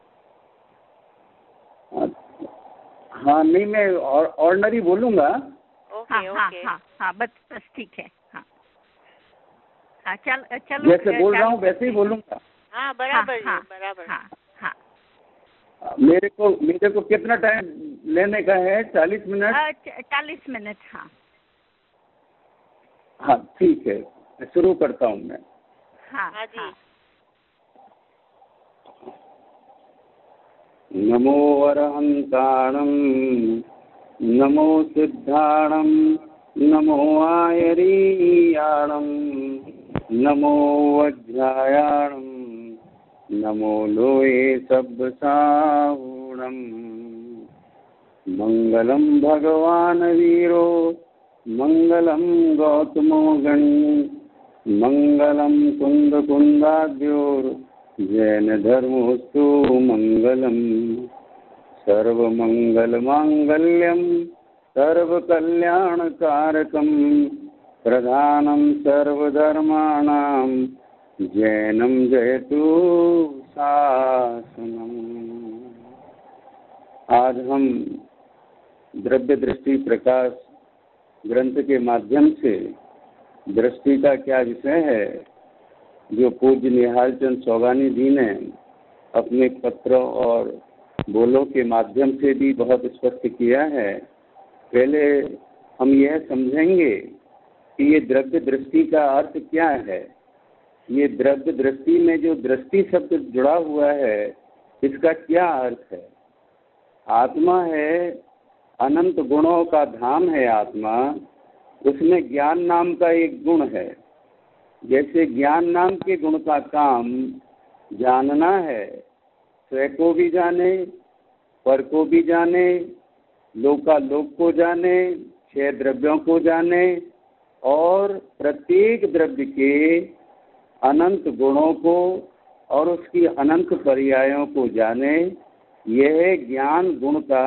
हाँ नहीं, मैं ऑर्डिनरी बोलूँगा। ओके हाँ हाँ ओके हाँ हाँ, बस बस ठीक है। हाँ हाँ, चल चलो जैसे बोल रहा हूँ वैसे ही बोलूँगा। हाँ बराबर हाँ, जी, बराबर। हाँ हाँ, मेरे को मेरे को कितना टाइम लेने का है? चालीस मिनट? चालीस मिनट। हाँ हाँ ठीक है, शुरू करता हूँ मैं। हाँ हाँ जी। हाँ। नमो अरहंताणं नमो सिद्धाणं नमो आयरीयाणं नमो वज्रायाणं नमो लोये सब्बसाहूणं मंगलम भगवान वीरो मंगलम गौतमो गणी मंगलम कुंद कुंदाद्योर जैन धर्मोस्तु मंगलम सर्वमंगल मांगल्यम सर्वकल्याणकारकम प्रधानम सर्वधर्माणां जैनम जयतु शासनम। आज हम द्रव्य दृष्टि प्रकाश ग्रंथ के माध्यम से दृष्टि का क्या विषय है, जो पूज्य निहाल चंद सौगानी जी ने अपने पत्र और बोलों के माध्यम से भी बहुत स्पष्ट किया है। पहले हम यह समझेंगे कि ये द्रव्य दृष्टि का अर्थ क्या है। ये द्रव्य दृष्टि में जो दृष्टि शब्द जुड़ा हुआ है, इसका क्या अर्थ है। आत्मा है, अनंत गुणों का धाम है आत्मा। उसमें ज्ञान नाम का एक गुण है। जैसे ज्ञान नाम के गुण का काम जानना है, स्वयं को भी जाने, पर को भी जाने, लोकालोक को जाने, छह द्रव्यों को जाने और प्रत्येक द्रव्य के अनंत गुणों को और उसकी अनंत पर्यायों को जाने। यह ज्ञान गुण का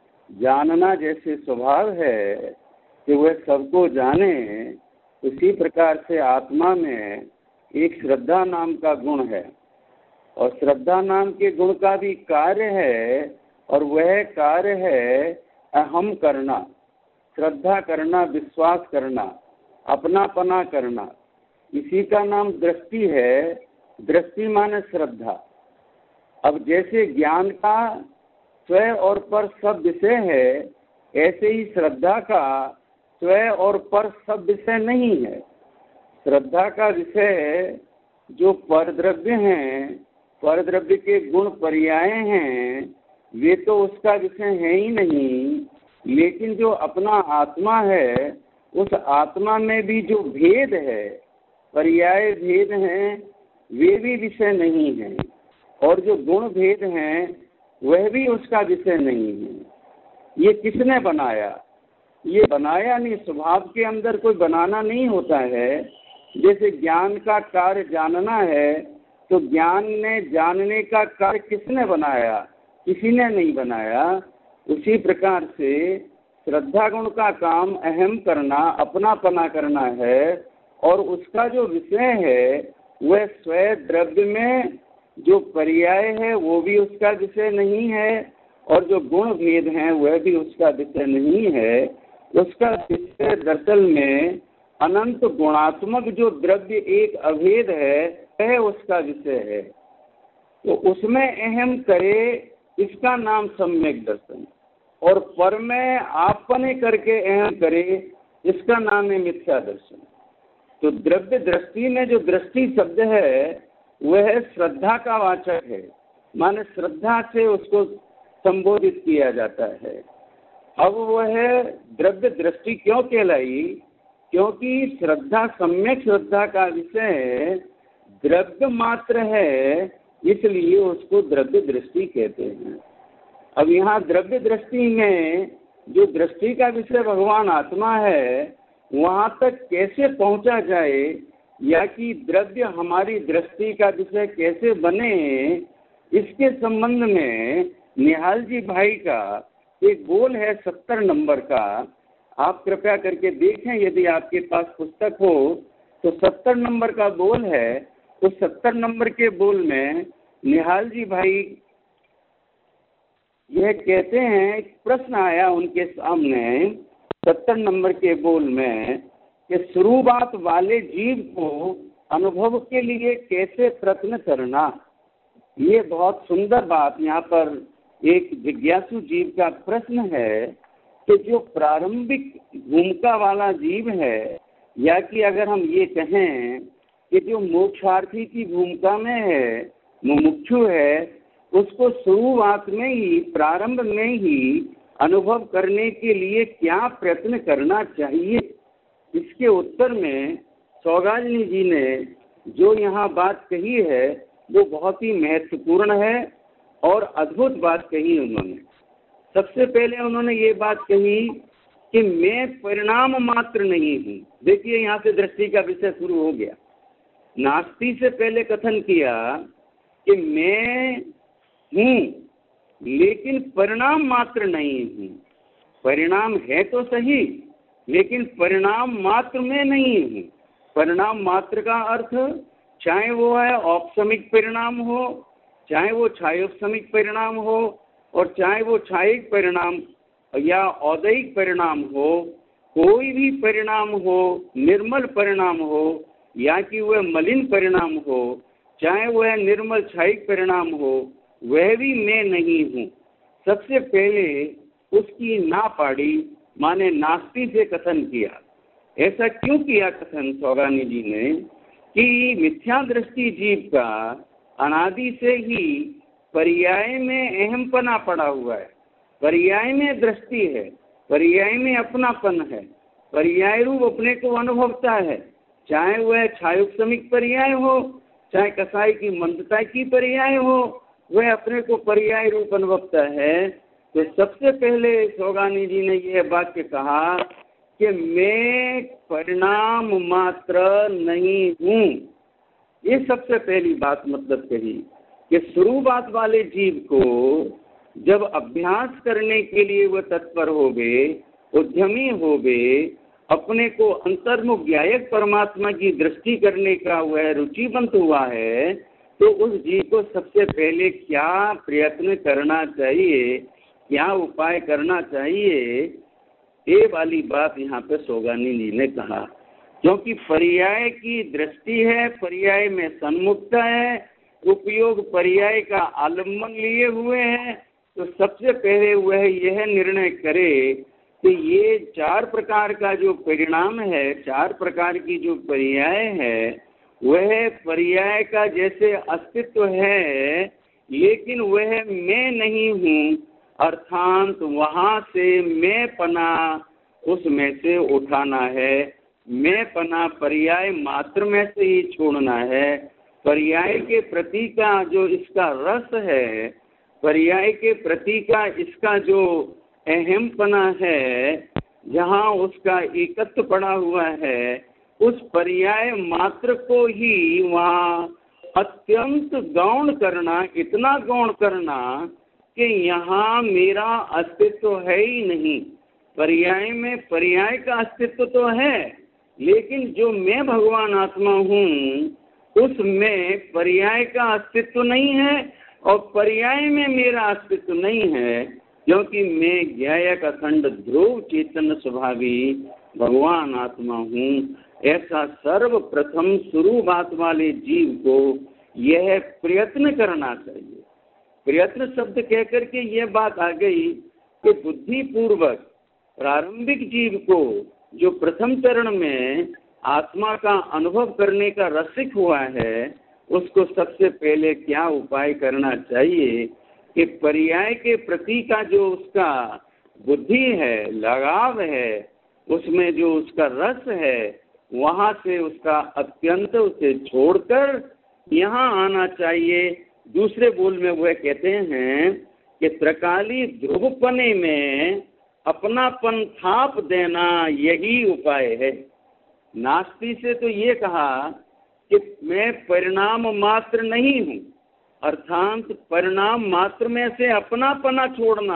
जानना जैसे स्वभाव है कि वह सबको जाने, उसी प्रकार से आत्मा में एक श्रद्धा नाम का गुण है और श्रद्धा नाम के गुण का भी कार्य है, और वह कार्य है अहम करना, श्रद्धा करना, विश्वास करना, अपनापना करना। इसी का नाम दृष्टि है। दृष्टि माने श्रद्धा। अब जैसे ज्ञान का स्वयं और पर सब विषय है, ऐसे ही श्रद्धा का स्वयं और पर सब विषय नहीं है। श्रद्धा का विषय जो परद्रव्य हैं, परद्रव्य के गुण पर्याय हैं, वे तो उसका विषय है ही नहीं। लेकिन जो अपना आत्मा है, उस आत्मा में भी जो भेद है, पर्याय भेद हैं, वे भी विषय नहीं है। और जो गुण भेद हैं, वह भी उसका विषय नहीं है। ये किसने बनाया? ये बनाया नहीं। स्वभाव के अंदर कोई बनाना नहीं होता है। जैसे ज्ञान का कार्य जानना है, तो ज्ञान ने जानने का कार्य किसने बनाया? किसी ने नहीं बनाया। उसी प्रकार से श्रद्धा गुण का काम अहम करना, अपनापना करना है, और उसका जो विषय है वह स्वयं द्रव्य में जो पर्याय है वो भी उसका विषय नहीं है, और जो गुण भेद हैं वह भी उसका विषय नहीं है। उसका विषय दरअसल में अनंत गुणात्मक जो द्रव्य एक अभेद है, वह उसका विषय है। तो उसमें अहम करे, इसका नाम सम्यक दर्शन। और पर में आपने करके अहम करे, इसका नाम है मिथ्या दर्शन। तो द्रव्य दृष्टि में जो दृष्टि शब्द है वह श्रद्धा का वाचक है, माने श्रद्धा से उसको संबोधित किया जाता है। अब वह द्रव्य दृष्टि क्यों कहलाई? क्योंकि श्रद्धा, सम्यक श्रद्धा का विषय द्रव्य मात्र है, इसलिए उसको द्रव्य दृष्टि कहते हैं। अब यहाँ द्रव्य दृष्टि में जो दृष्टि का विषय भगवान आत्मा है, वहाँ तक कैसे पहुँचा जाए, या कि द्रव्य हमारी दृष्टि का विषय कैसे बने, इसके संबंध में निहाल जी भाई का एक बोल है सत्तर नंबर का। आप कृपया करके देखें, यदि आपके पास पुस्तक हो तो सत्तर नंबर का बोल है, तो सत्तर नंबर के बोल में निहाल जी भाई यह कहते हैं, एक प्रश्न आया उनके सामने सत्तर नंबर के बोल में कि शुरुआत वाले जीव को अनुभव के लिए कैसे प्रयत्न करना। ये बहुत सुंदर बात यहाँ पर एक जिज्ञासु जीव का प्रश्न है कि जो प्रारंभिक भूमिका वाला जीव है, या कि अगर हम ये कहें कि जो मोक्षार्थी की भूमिका में है, मुमुक्षु है, उसको शुरुआत में ही, प्रारंभ में ही अनुभव करने के लिए क्या प्रयत्न करना चाहिए। इसके उत्तर में सौगालिनी जी ने जो यहाँ बात कही है वो बहुत ही महत्वपूर्ण है और अद्भुत बात कही उन्होंने। सबसे पहले उन्होंने ये बात कही कि मैं परिणाम मात्र नहीं हूँ। देखिए यहाँ से दृष्टि का विषय शुरू हो गया। नास्ति से पहले कथन किया कि मैं हूँ लेकिन परिणाम मात्र नहीं हूँ। परिणाम है तो सही, लेकिन परिणाम मात्र में नहीं हूँ। परिणाम मात्र का अर्थ चाहे वो है औपसमिक परिणाम हो, चाहे वो छायोपसमिक परिणाम हो, और चाहे वो छायिक परिणाम या औदैहिक परिणाम हो, कोई भी परिणाम हो, निर्मल परिणाम हो या कि वह मलिन परिणाम हो, चाहे वह निर्मल छायिक परिणाम हो, वह भी मैं नहीं हूँ। सबसे पहले उसकी ना पाड़ी, माने नास्ति से कथन किया। ऐसा क्यों किया कथन सौगानी जी ने कि मिथ्या दृष्टि जीव का अनादि से ही पर्याय में अहमपना पड़ा हुआ है। पर्याय में दृष्टि है, पर्याय में अपनापन है, पर्याय रूप अपने को अनुभवता है, चाहे वह छायोपसमिक पर्याय हो, चाहे कसाई की मंदता की पर्याय हो, वह अपने को पर्याय रूप अनुभवता है। तो सबसे पहले सौगानी जी ने यह वाक्य कहा कि मैं परिणाम मात्र नहीं हूँ। ये सबसे पहली बात मतलब कही कि शुरुआत वाले जीव को जब अभ्यास करने के लिए वह तत्पर हो गए, उद्यमी हो गए, अपने को अंतर्मुख ज्ञायक परमात्मा की दृष्टि करने का वह रुचिवंत हुआ है, तो उस जीव को सबसे पहले क्या प्रयत्न करना चाहिए, क्या उपाय करना चाहिए, ये वाली बात यहाँ पे सौगानी जी ने कहा। क्योंकि पर्याय की दृष्टि है, पर्याय में सन्मुखता है, उपयोग पर्याय का आलम्बन लिए हुए हैं, तो सबसे पहले वह यह निर्णय करे कि ये चार प्रकार का जो परिणाम है, चार प्रकार की जो पर्याय है, वह पर्याय का जैसे अस्तित्व है, लेकिन वह मैं नहीं हूँ, अर्थात वहाँ से मैं पना उसमें से उठाना है। मैं पना पर्याय मात्र में से ही छोड़ना है। पर्याय के प्रति का जो इसका रस है, पर्याय के प्रति का इसका जो अहमपना है, जहाँ उसका एकत्व पड़ा हुआ है, उस पर्याय मात्र को ही वहाँ अत्यंत गौण करना, इतना गौण करना कि यहाँ मेरा अस्तित्व है ही नहीं। पर्याय में पर्याय का अस्तित्व तो है, लेकिन जो मैं भगवान आत्मा हूँ उसमें पर्याय का अस्तित्व नहीं है और पर्याय में मेरा अस्तित्व नहीं है, क्योंकि मैं ज्ञायक अखंड ध्रुव चेतन स्वभावी भगवान आत्मा हूँ। ऐसा सर्वप्रथम शुरुआत वाले जीव को यह प्रयत्न करना चाहिए। प्रयत्न शब्द कहकर के यह बात आ गई कि बुद्धि पूर्वक प्रारंभिक जीव को जो प्रथम चरण में आत्मा का अनुभव करने का रसिक हुआ है, उसको सबसे पहले क्या उपाय करना चाहिए कि पर्याय के प्रति का जो उसका बुद्धि है, लगाव है, उसमें जो उसका रस है, वहाँ से उसका अत्यंत उसे छोड़कर यहाँ आना चाहिए। दूसरे बोल में वह कहते हैं कि त्रकाली ध्रुवपने में अपनापन थाप देना यही उपाय है। नास्ति से तो ये कहा कि मैं परिणाम मात्र नहीं हूँ, अर्थात परिणाम मात्र में से अपनापना छोड़ना,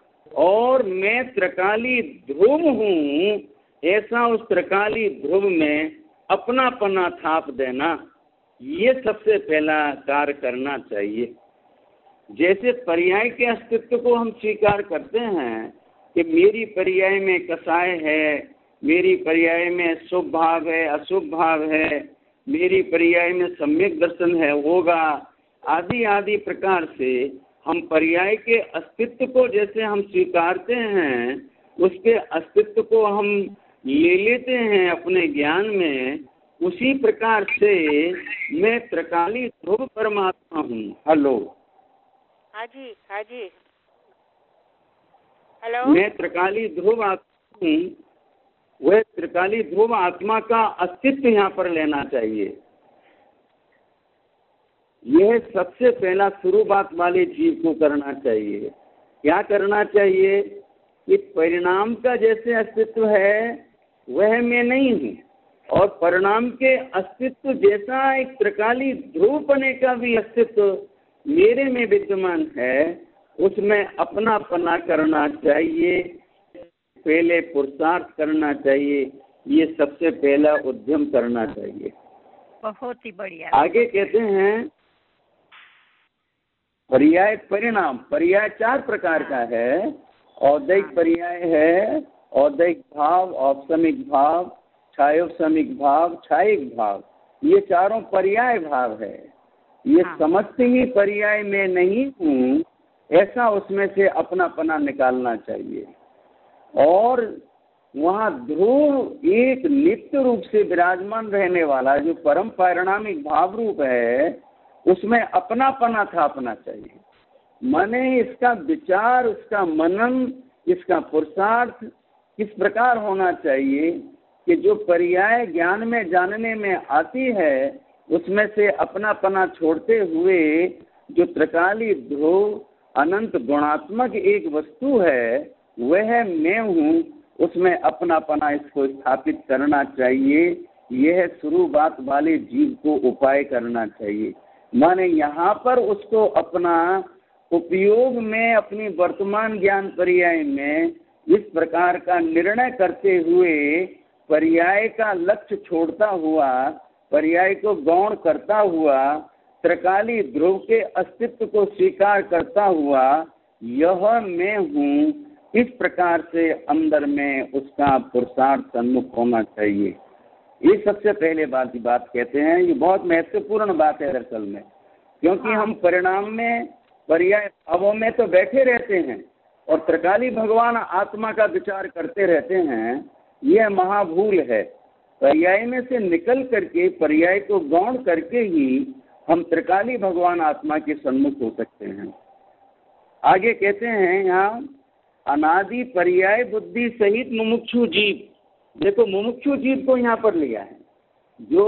और मैं त्रकाली ध्रुव हूँ, ऐसा उस त्रकाली ध्रुव में अपनापना थाप देना, ये सबसे पहला कार्य करना चाहिए। जैसे पर्याय के अस्तित्व को हम स्वीकार करते हैं कि मेरी पर्याय में कसाय है, मेरी पर्याय में शुभ भाव है, अशुभ भाव है, मेरी पर्याय में सम्यक दर्शन है, होगा, आदि आदि प्रकार से हम पर्याय के अस्तित्व को जैसे हम स्वीकारते हैं, उसके अस्तित्व को हम ले लेते हैं अपने ज्ञान में, उसी प्रकार से मैं त्रिकाली ध्रुव परमात्मा हूँ। हेलो, हाँ जी, हाँ जी, हेलो। मैं त्रिकाली ध्रुव आत्मा हूँ, वह त्रिकाली ध्रुव आत्मा का अस्तित्व यहाँ पर लेना चाहिए। यह सबसे पहला शुरुआत वाले जीव को करना चाहिए। क्या करना चाहिए कि परिणाम का जैसे अस्तित्व है वह मैं नहीं हूँ, और परिणाम के अस्तित्व जैसा एक त्रिकाली ध्रुव पने का भी अस्तित्व मेरे में विद्यमान है, उसमें अपनापना करना चाहिए, पहले पुरुषार्थ करना चाहिए, ये सबसे पहला उद्यम करना चाहिए। बहुत ही बढ़िया। आगे कहते हैं पर्याय परिणाम। पर्याय चार प्रकार का है। औदैहिक पर्याय है, औदैहिक भाव, औपसमिक भाव, छायोपसमिक भाव, छायिक भाव, ये चारों पर्याय भाव है। ये हाँ। समझते ही पर्याय में नहीं हूँ ऐसा उसमें से अपनापना निकालना चाहिए। और वहाँ ध्रुव एक नित्य रूप से विराजमान रहने वाला जो परम परिणामिक भाव रूप है, उसमें अपनापना थापना चाहिए। माने इसका विचार, उसका मनन, इसका पुरुषार्थ किस प्रकार होना चाहिए कि जो पर्याय ज्ञान में जानने में आती है उसमें से अपनापना छोड़ते हुए जो त्रिकाली ध्रुव अनंत गुणात्मक एक वस्तु है वह मैं हूँ, उसमें अपनापना इसको स्थापित करना चाहिए। यह शुरुआत वाले जीव को उपाय करना चाहिए। माने यहाँ पर उसको अपना उपयोग में अपनी वर्तमान ज्ञान पर्याय में इस प्रकार का निर्णय करते हुए पर्याय का लक्ष्य छोड़ता हुआ, पर्याय को गौण करता हुआ, त्रिकाली ध्रुव के अस्तित्व को स्वीकार करता हुआ यह मैं हूँ, इस प्रकार से अंदर में उसका पुरुषार्थ सन्मुख होना चाहिए। ये सबसे पहले बात की बात कहते हैं। ये बहुत महत्वपूर्ण बात है दरअसल में, क्योंकि हम परिणाम में पर्याय भावों में तो बैठे रहते हैं और त्रिकाली भगवान आत्मा का विचार करते रहते हैं। यह महाभूल है। पर्याय में से निकल करके पर्याय को गौण करके ही हम त्रिकाली भगवान आत्मा के सन्मुख हो सकते हैं। आगे कहते हैं यहाँ अनादि पर्याय बुद्धि सहित मुमुक्षु जीव। देखो, मुमुक्षु जीव को यहाँ पर लिया है जो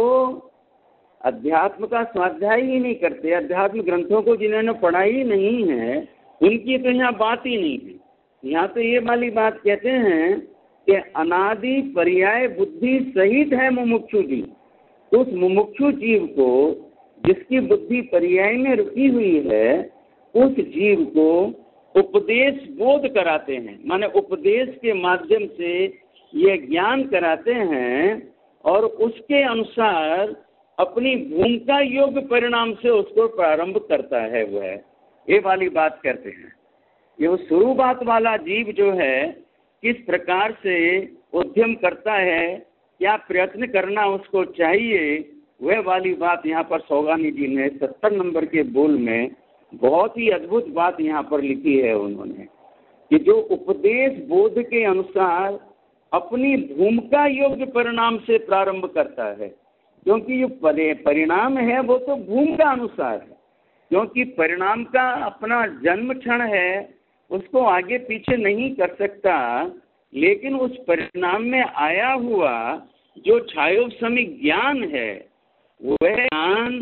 अध्यात्म का स्वाध्याय ही नहीं करते, अध्यात्म ग्रंथों को जिन्होंने पढ़ा ही नहीं है, उनकी तो यहाँ बात ही नहीं है। यहाँ तो ये वाली बात कहते हैं कि अनादि पर्याय बुद्धि सहित है मुमुक्षु जीव। उस मुमुक्षु जीव को, जिसकी बुद्धि पर्याय में रुकी हुई है, उस जीव को उपदेश बोध कराते हैं। माने उपदेश के माध्यम से ये ज्ञान कराते हैं और उसके अनुसार अपनी भूमिका योग्य परिणाम से उसको प्रारंभ करता है। वह ये वाली बात करते हैं। ये वो शुरुआत वाला जीव जो है किस प्रकार से उद्यम करता है, क्या प्रयत्न करना उसको चाहिए, वह वाली बात यहाँ पर सौगानी जी ने सत्तर नंबर के बोल में बहुत ही अद्भुत बात यहाँ पर लिखी है उन्होंने, कि जो उपदेश बोध के अनुसार अपनी भूमिका योग्य परिणाम से प्रारंभ करता है। क्योंकि जो परिणाम है वो तो भूमिका अनुसार है, क्योंकि परिणाम का अपना जन्म क्षण है, उसको आगे पीछे नहीं कर सकता। लेकिन उस परिणाम में आया हुआ जो छायोपसमिक ज्ञान है, वह ज्ञान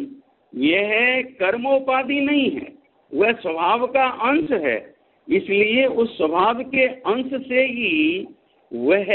यह कर्मोपाधि नहीं है, वह स्वभाव का अंश है। इसलिए उस स्वभाव के अंश से ही वह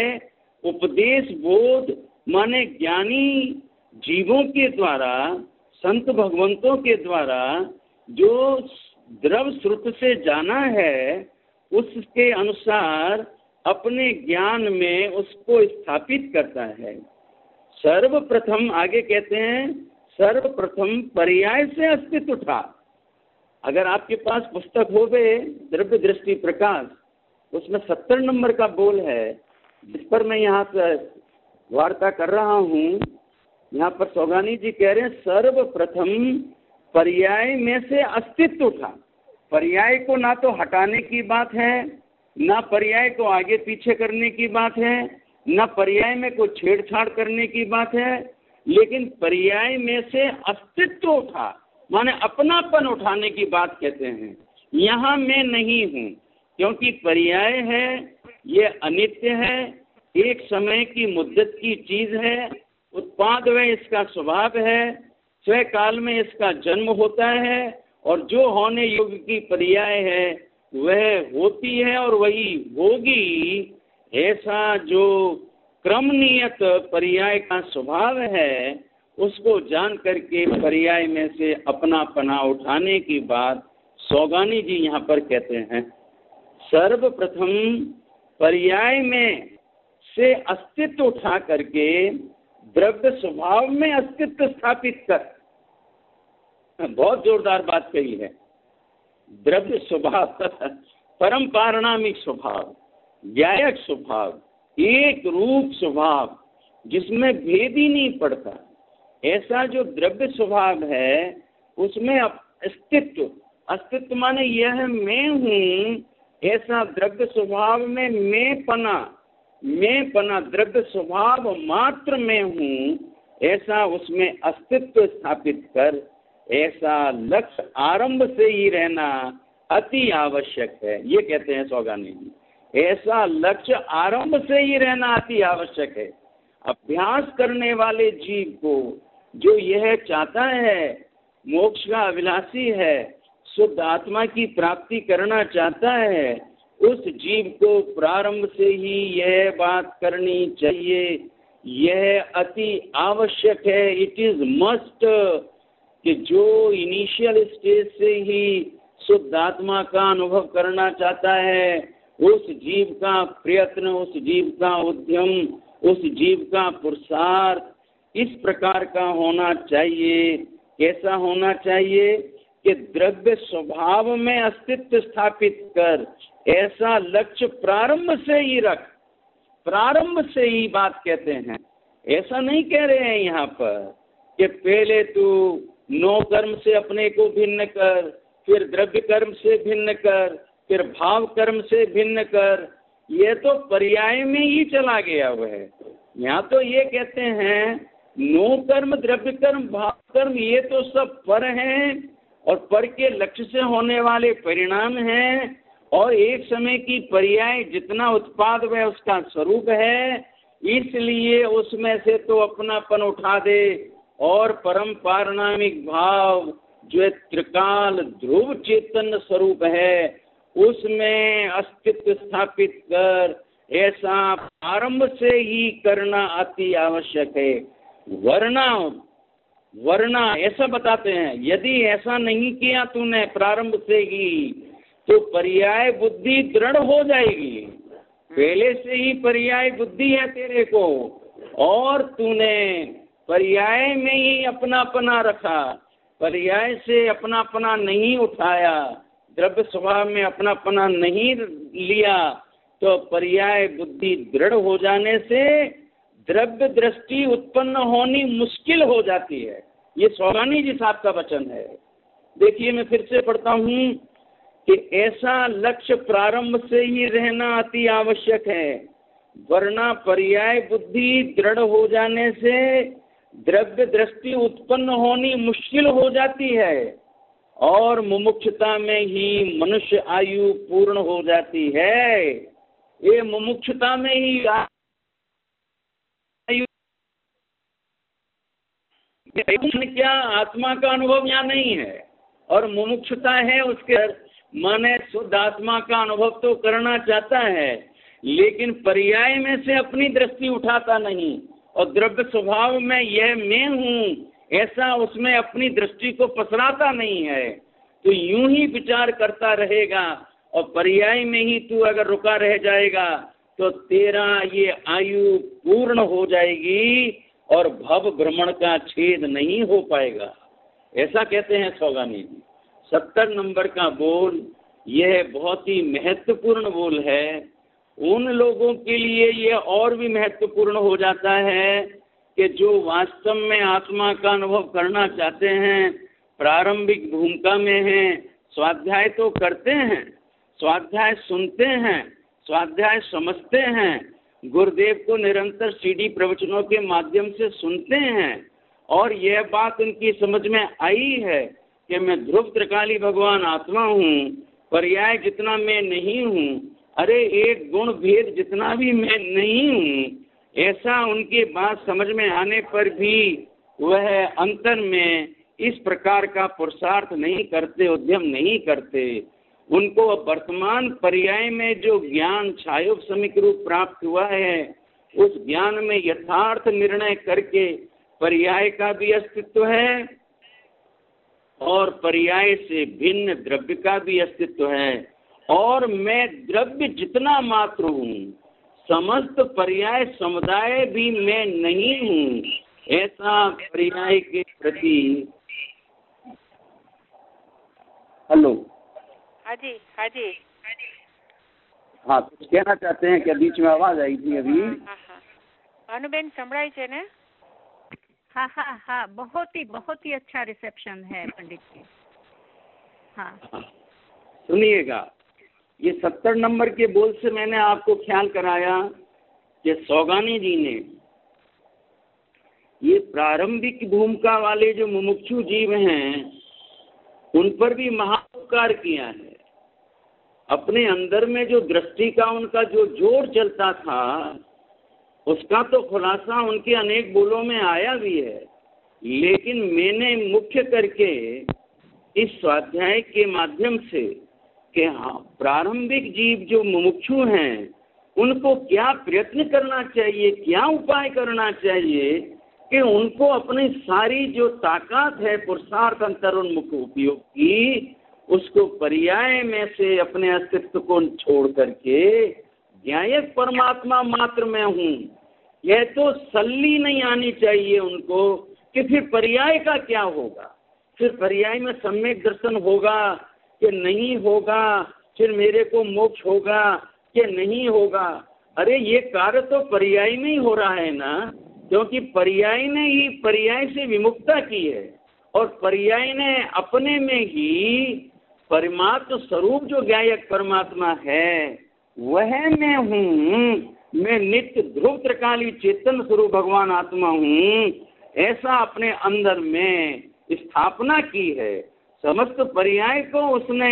उपदेश बोध माने ज्ञानी जीवों के द्वारा, संत भगवंतों के द्वारा जो द्रव श्रुत से जाना है, उसके अनुसार अपने ज्ञान में उसको स्थापित करता है। सर्वप्रथम आगे कहते हैं सर्वप्रथम पर्याय से अस्तित्व था। अगर आपके पास पुस्तक हो गए द्रव्य दृष्टि प्रकाश, उसमें सत्तर नंबर का बोल है जिस पर मैं यहाँ से वार्ता कर रहा हूँ। यहाँ पर सौगानी जी कह रहे हैं सर्वप्रथम पर्याय में से अस्तित्व था। पर्याय को ना तो हटाने की बात है, ना पर्याय को आगे पीछे करने की बात है, ना पर्याय में कोई छेड़छाड़ करने की बात है, लेकिन पर्याय में से अस्तित्व उठा, माने अपनापन उठाने की बात कहते हैं। यहाँ मैं नहीं हूँ, क्योंकि पर्याय है, ये अनित्य है, एक समय की मुद्दत की चीज है, उत्पाद व इसका स्वभाव है, स्वयं काल में इसका जन्म होता है, और जो होने योग्य की पर्याय है वह होती है और वही होगी। ऐसा जो क्रम नियत पर्याय का स्वभाव है, उसको जान करके पर्याय में से अपना पना उठाने की बात सौगानी जी यहाँ पर कहते हैं। सर्वप्रथम पर्याय में से अस्तित्व उठा करके द्रव्य स्वभाव में अस्तित्व स्थापित कर, बहुत जोरदार बात कही है। द्रव्य स्वभाव परम पारिणामिक स्वभाव, व्यायक स्वभाव, एक रूप स्वभाव जिसमें भेद ही नहीं पड़ता, ऐसा जो द्रव्य स्वभाव है उसमें अस्तित्व, अस्तित्व माने यह मैं हूँ, ऐसा द्रव्य स्वभाव में मैं पना, मैं पना द्रव्य स्वभाव मात्र में हूँ, ऐसा उसमें अस्तित्व स्थापित कर, ऐसा लक्ष्य आरंभ से ही रहना अति आवश्यक है। ये कहते हैं सौगानी जी, ऐसा लक्ष्य आरंभ से ही रहना अति आवश्यक है। अभ्यास करने वाले जीव को जो यह चाहता है, मोक्ष का अभिलाषी है, शुद्ध आत्मा की प्राप्ति करना चाहता है, उस जीव को प्रारंभ से ही यह बात करनी चाहिए, यह अति आवश्यक है। इट इज मस्ट कि जो इनिशियल स्टेज से ही शुद्ध आत्मा का अनुभव करना चाहता है, उस जीव का प्रयत्न, उस जीव का उद्यम, उस जीव का पुरुषार्थ इस प्रकार का होना चाहिए। कैसा होना चाहिए कि द्रव्य स्वभाव में अस्तित्व स्थापित कर, ऐसा लक्ष्य प्रारंभ से ही रख। प्रारंभ से ही बात कहते हैं, ऐसा नहीं कह रहे हैं यहाँ पर कि पहले तू नो कर्म से अपने को भिन्न कर, फिर द्रव्य कर्म से भिन्न कर, फिर भाव कर्म से भिन्न कर। ये तो पर्याय में ही चला गया वह है। यहाँ तो ये कहते हैं नो कर्म, द्रव्य कर्म, भाव कर्म, ये तो सब पर हैं और पर के लक्ष्य से होने वाले परिणाम हैं, और एक समय की पर्याय जितना उत्पाद वह उसका स्वरूप है, इसलिए उसमें से तो अपनापन उठा दे और परम पारिणामिक भाव जो त्रिकाल ध्रुव चेतन स्वरूप है उसमें अस्तित्व स्थापित कर। ऐसा आरंभ से ही करना अति आवश्यक है। वरना वरना ऐसा बताते हैं, यदि ऐसा नहीं किया तूने प्रारंभ से ही तो पर्याय बुद्धि दृढ़ हो जाएगी। पहले से ही पर्याय बुद्धि है तेरे को, और तूने पर्याय में ही अपना अपना रखा, पर्याय से अपना अपना नहीं उठाया, द्रव्य स्वभाव में अपना अपना नहीं लिया, तो पर्याय बुद्धि दृढ़ हो जाने से द्रव्य दृष्टि उत्पन्न होनी मुश्किल हो जाती है। ये सौगानी जी साहब का वचन है। देखिए मैं फिर से पढ़ता हूँ कि ऐसा लक्ष्य प्रारंभ से ही रहना अति आवश्यक है, वरना पर्याय बुद्धि दृढ़ हो जाने से द्रव्य दृष्टि उत्पन्न होनी मुश्किल हो जाती है और मुमुक्षुता में ही मनुष्य आयु पूर्ण हो जाती है। ये मुमुक्षुता में ही आयु, क्या आत्मा का अनुभव यहाँ नहीं है और मुमुक्षुता है, उसके माने शुद्ध आत्मा का अनुभव तो करना चाहता है, लेकिन पर्याय में से अपनी दृष्टि उठाता नहीं, और द्रव्य स्वभाव में यह मैं हूँ ऐसा उसमें अपनी दृष्टि को पसराता नहीं है। तो यूं ही विचार करता रहेगा और पर्याय में ही तू अगर रुका रह जाएगा तो तेरा ये आयु पूर्ण हो जाएगी और भव भ्रमण का छेद नहीं हो पाएगा, ऐसा कहते हैं सौगानी जी। सत्तर नंबर का बोल यह बहुत ही महत्वपूर्ण बोल है। उन लोगों के लिए यह और भी महत्वपूर्ण हो जाता है कि जो वास्तव में आत्मा का अनुभव करना चाहते हैं, प्रारंभिक भूमिका में हैं, स्वाध्याय तो करते हैं, स्वाध्याय सुनते हैं, स्वाध्याय समझते हैं, गुरुदेव को निरंतर सीडी प्रवचनों के माध्यम से सुनते हैं, और यह बात उनकी समझ में आई है कि मैं ध्रुव त्रिकाली भगवान आत्मा हूँ, पर्याय जितना मैं नहीं हूँ, अरे एक गुण भेद जितना भी मैं नहीं हूँ, ऐसा उनके बात समझ में आने पर भी वह अंतर में इस प्रकार का पुरुषार्थ नहीं करते, उद्यम नहीं करते। उनको वर्तमान पर्याय में जो ज्ञान छायोग समीक रूप प्राप्त हुआ है, उस ज्ञान में यथार्थ निर्णय करके पर्याय का भी अस्तित्व है और पर्याय से भिन्न द्रव्य का भी अस्तित्व है, और मैं द्रव्य जितना मात्र हूँ, समस्त पर्याय समुदाय भी मैं नहीं हूँ, ऐसा पर्याय के प्रति। हेलो, हाँ जी, हाँ जी, हाँ, कुछ कहना चाहते हैं क्या? बीच में आवाज आई थी अभी। हाँ हाँ, भानुबेन संभળાય છે ને? हाँ हाँ हाँ, बहुत ही बहुत ही अच्छा रिसेप्शन है पंडित जी। हाँ, सुनिएगा, ये सत्तर नंबर के बोल से मैंने आपको ख्याल कराया कि सौगानी जी ने ये प्रारंभिक भूमिका वाले जो मुमुक्षु जीव हैं, उन पर भी महाउपकार किया है। अपने अंदर में जो दृष्टि का उनका जो जोर चलता था, उसका तो खुलासा उनके अनेक बोलों में आया भी है, लेकिन मैंने मुख्य करके इस स्वाध्याय के माध्यम से कि हाँ, प्रारंभिक जीव जो मुमुक्षु हैं, उनको क्या प्रयत्न करना चाहिए, क्या उपाय करना चाहिए कि उनको अपनी सारी जो ताकत है पुरुषार्थ अंतरोन्मुख उपयोग की, उसको पर्याय में से अपने अस्तित्व को छोड़ करके ज्ञायक परमात्मा मात्र में हूँ, यह तो सल्ली नहीं आनी चाहिए उनको कि फिर पर्याय का क्या होगा, फिर पर्याय में सम्यक दर्शन होगा कि नहीं होगा, फिर मेरे को मोक्ष होगा कि नहीं होगा। अरे ये कार्य तो पर्याय में ही हो रहा है ना, क्योंकि पर्याय ने ही पर्याय से विमुक्ता की है, और पर्याय ने अपने में ही परमात्म स्वरूप जो ज्ञायक परमात्मा है वह मैं हूँ, मैं नित्य ध्रुव त्रिकाली चेतन स्वरूप भगवान आत्मा हूँ, ऐसा अपने अंदर में स्थापना की है। समस्त पर्याय को उसने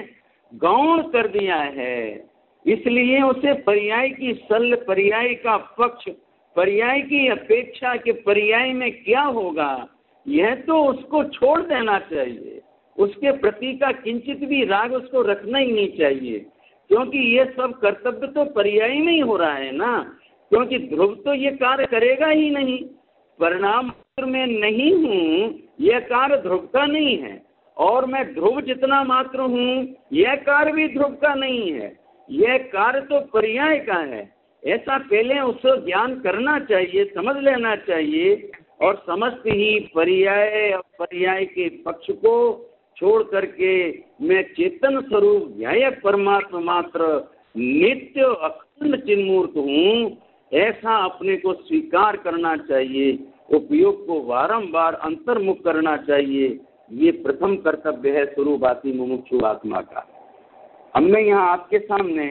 गौण कर दिया है, इसलिए उसे पर्याय की सल, पर्याय का पक्ष, पर्याय की अपेक्षा के पर्याय में क्या होगा, यह तो उसको छोड़ देना चाहिए। उसके प्रति का किंचित भी राग उसको रखना ही नहीं चाहिए, क्योंकि ये सब कर्तव्य तो पर्याय में ही हो रहा है ना, क्योंकि ध्रुव तो ये कार्य करेगा ही नहीं, परिणाम में नहीं हूँ, यह कार्य ध्रुव का नहीं है, और मैं ध्रुव जितना मात्र हूँ, यह कार्य भी ध्रुव का नहीं है, यह कार्य तो पर्याय का है। ऐसा पहले उसको ज्ञान करना चाहिए, समझ लेना चाहिए, और समस्त ही पर्याय और पर्याय के पक्ष को छोड़ करके मैं चेतन स्वरूप न्यायक परमात्मा मात्र नित्य अखंड चिन्मूर्त हूँ, ऐसा अपने को स्वीकार करना चाहिए, उपयोग को बारंबार अंतर्मुख करना चाहिए। ये प्रथम कर्तव्य है स्वरूपाती मुमुक्षु आत्मा का। हमने यहाँ आपके सामने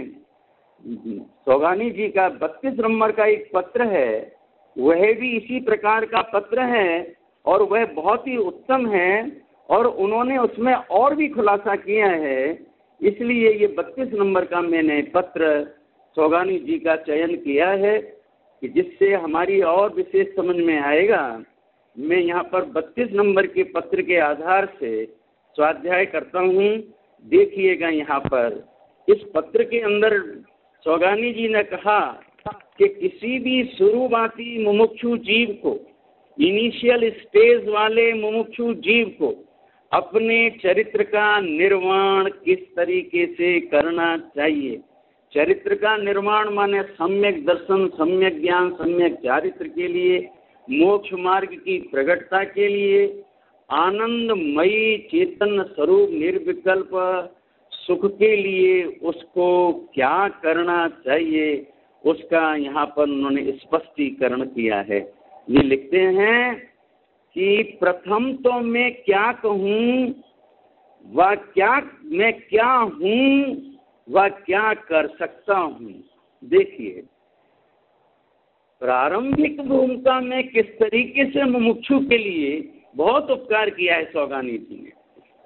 सौगानी जी का बत्तीस नंबर का एक पत्र है, वह भी इसी प्रकार का पत्र है, और वह बहुत ही उत्तम है, और उन्होंने उसमें और भी खुलासा किया है, इसलिए ये बत्तीस नंबर का मैंने पत्र सौगानी जी का चयन किया है कि जिससे हमारी और विशेष समझ में आएगा। मैं यहाँ पर बत्तीस नंबर के पत्र के आधार से स्वाध्याय करता हूँ। देखिएगा, यहाँ पर इस पत्र के अंदर सौगानी जी ने कहा कि किसी भी शुरुआती मुमुक्षु जीव को, इनिशियल स्टेज वाले मुमुक्षु जीव को अपने चरित्र का निर्माण किस तरीके से करना चाहिए। चरित्र का निर्माण माने सम्यक दर्शन, सम्यक ज्ञान, सम्यक चारित्र के लिए मोक्ष मार्ग की प्रगटता के लिए आनंदमयी चेतन स्वरूप निर्विकल्प सुख के लिए उसको क्या करना चाहिए, उसका यहाँ पर उन्होंने स्पष्टीकरण किया है। ये लिखते हैं कि प्रथम तो मैं क्या कहूँ, वह क्या मैं क्या हूँ, वह क्या कर सकता हूँ। देखिए, प्रारंभिक भूमिका में किस तरीके से मुमुक्षु के लिए बहुत उपकार किया है सौगानी जी ने।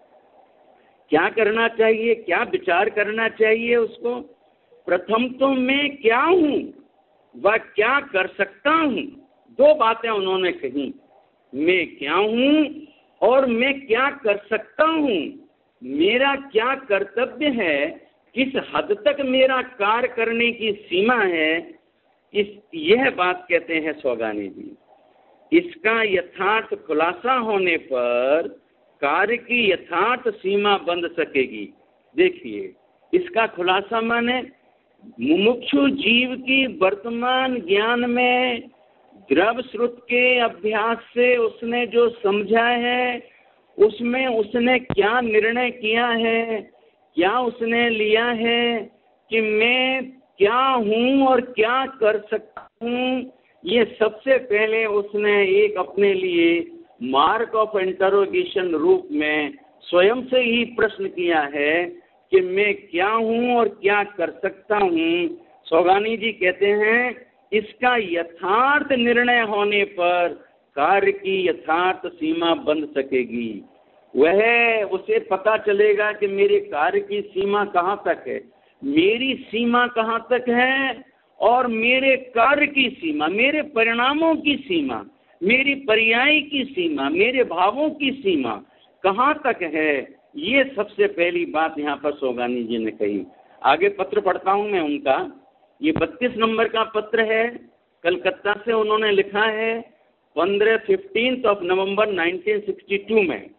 क्या करना चाहिए, क्या विचार करना चाहिए उसको। प्रथम तो मैं क्या हूँ, वह क्या कर सकता हूँ। दो बातें उन्होंने कही, मैं क्या हूँ और मैं क्या कर सकता हूँ। मेरा क्या कर्तव्य है, किस हद तक मेरा कार्य करने की सीमा है, इस यह बात कहते हैं सौगानी जी। इसका यथार्थ खुलासा होने पर कार्य की यथार्थ सीमा बंध सकेगी। देखिए, इसका खुलासा माने मुमुक्षु जीव की वर्तमान ज्ञान में द्रव श्रुत के अभ्यास से उसने जो समझा है, उसमें उसने क्या निर्णय किया है, क्या उसने लिया है कि मैं क्या हूँ और क्या कर सकता हूँ। ये सबसे पहले उसने एक अपने लिए मार्क ऑफ इंटरोगेशन रूप में स्वयं से ही प्रश्न किया है कि मैं क्या हूँ और क्या कर सकता हूँ। सौगानी जी कहते हैं, इसका यथार्थ निर्णय होने पर कार्य की यथार्थ सीमा बंध सकेगी। वह उसे पता चलेगा कि मेरे कार्य की सीमा कहाँ तक है, मेरी सीमा कहाँ तक है, और मेरे कार्य की सीमा, मेरे परिणामों की सीमा, मेरी पर्याय की सीमा, मेरे भावों की सीमा कहाँ तक है। ये सबसे पहली बात यहाँ पर सौगानी जी ने कही। आगे पत्र पढ़ता हूँ मैं उनका। ये बत्तीस नंबर का पत्र है, कलकत्ता से उन्होंने लिखा है पंद्रह fifteen of November nineteen sixty two में।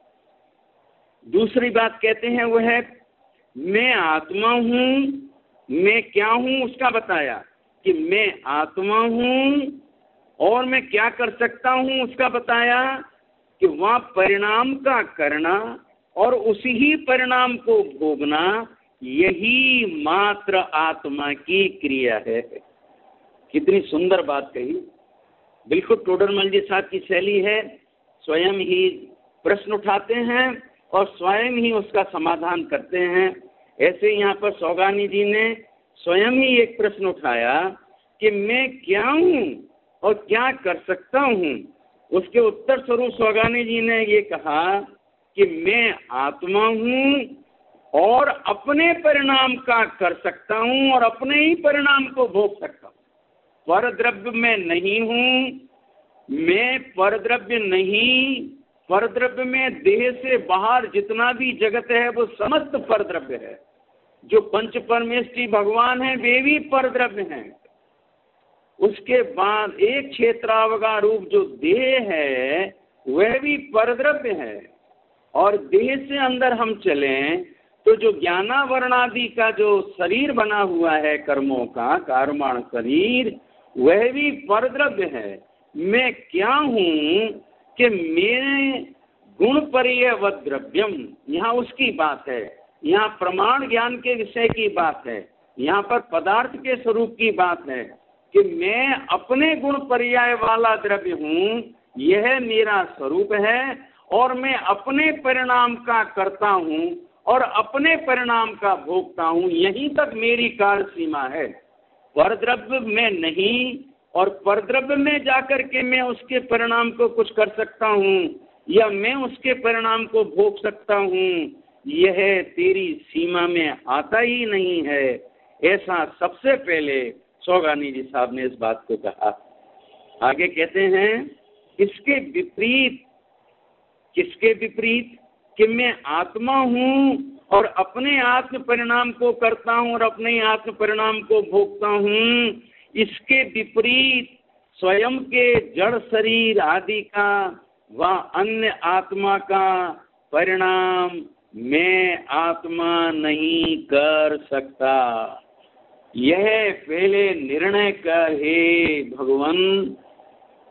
दूसरी बात कहते हैं वह है, मैं आत्मा हूँ। मैं क्या हूँ उसका बताया कि मैं आत्मा हूँ, और मैं क्या कर सकता हूँ उसका बताया कि वह परिणाम का करना और उसी ही परिणाम को भोगना, यही मात्र आत्मा की क्रिया है। कितनी सुंदर बात कही। बिल्कुल टोडरमल जी साहब की शैली है, स्वयं ही प्रश्न उठाते हैं और स्वयं ही उसका समाधान करते हैं। ऐसे यहाँ पर सौगानी जी ने स्वयं ही एक प्रश्न उठाया कि मैं क्या हूँ और क्या कर सकता हूँ। उसके उत्तर स्वरूप सौगानी जी ने ये कहा कि मैं आत्मा हूँ और अपने परिणाम का कर सकता हूँ और अपने ही परिणाम को भोग सकता हूँ। परद्रव्य में नहीं हूँ, मैं परद्रव्य नहीं। परद्रव्य में देह से बाहर जितना भी जगत है वो समस्त परद्रव्य है। जो पंच परमेष्ठी भगवान है वे भी परद्रव्य हैं। उसके बाद एक क्षेत्रावगा रूप जो देह है वह भी परद्रव्य है। और देह से अंदर हम चलें तो जो ज्ञानावरणादि का जो शरीर बना हुआ है कर्मों का, कर्माण शरीर, वह भी परद्रव्य है। मैं क्या हूँ कि मेरे गुण परियवत द्रव्यम, यहाँ उसकी बात है। यहाँ प्रमाण ज्ञान के विषय की बात है, यहाँ पर पदार्थ के स्वरूप की बात है कि मैं अपने गुण पर्याय वाला द्रव्य हूँ, यह मेरा स्वरूप है और मैं अपने परिणाम का करता हूँ और अपने परिणाम का भोगता हूँ। यहीं तक मेरी कार्य सीमा है। परद्रव्य में नहीं और परद्रव्य में जाकर के मैं उसके परिणाम को कुछ कर सकता हूँ या मैं उसके परिणाम को भोग सकता हूँ, यह तेरी सीमा में आता ही नहीं है। ऐसा सबसे पहले सौगानी जी साहब ने इस बात को कहा। आगे कहते हैं, इसके विपरीत, किसके विपरीत कि मैं आत्मा हूँ और अपने आत्म परिणाम को करता हूँ और अपने आत्म परिणाम को भोगता हूँ, इसके विपरीत स्वयं के जड़ शरीर आदि का व अन्य आत्मा का परिणाम मैं आत्मा नहीं कर सकता। यह पहले निर्णय कर हे भगवान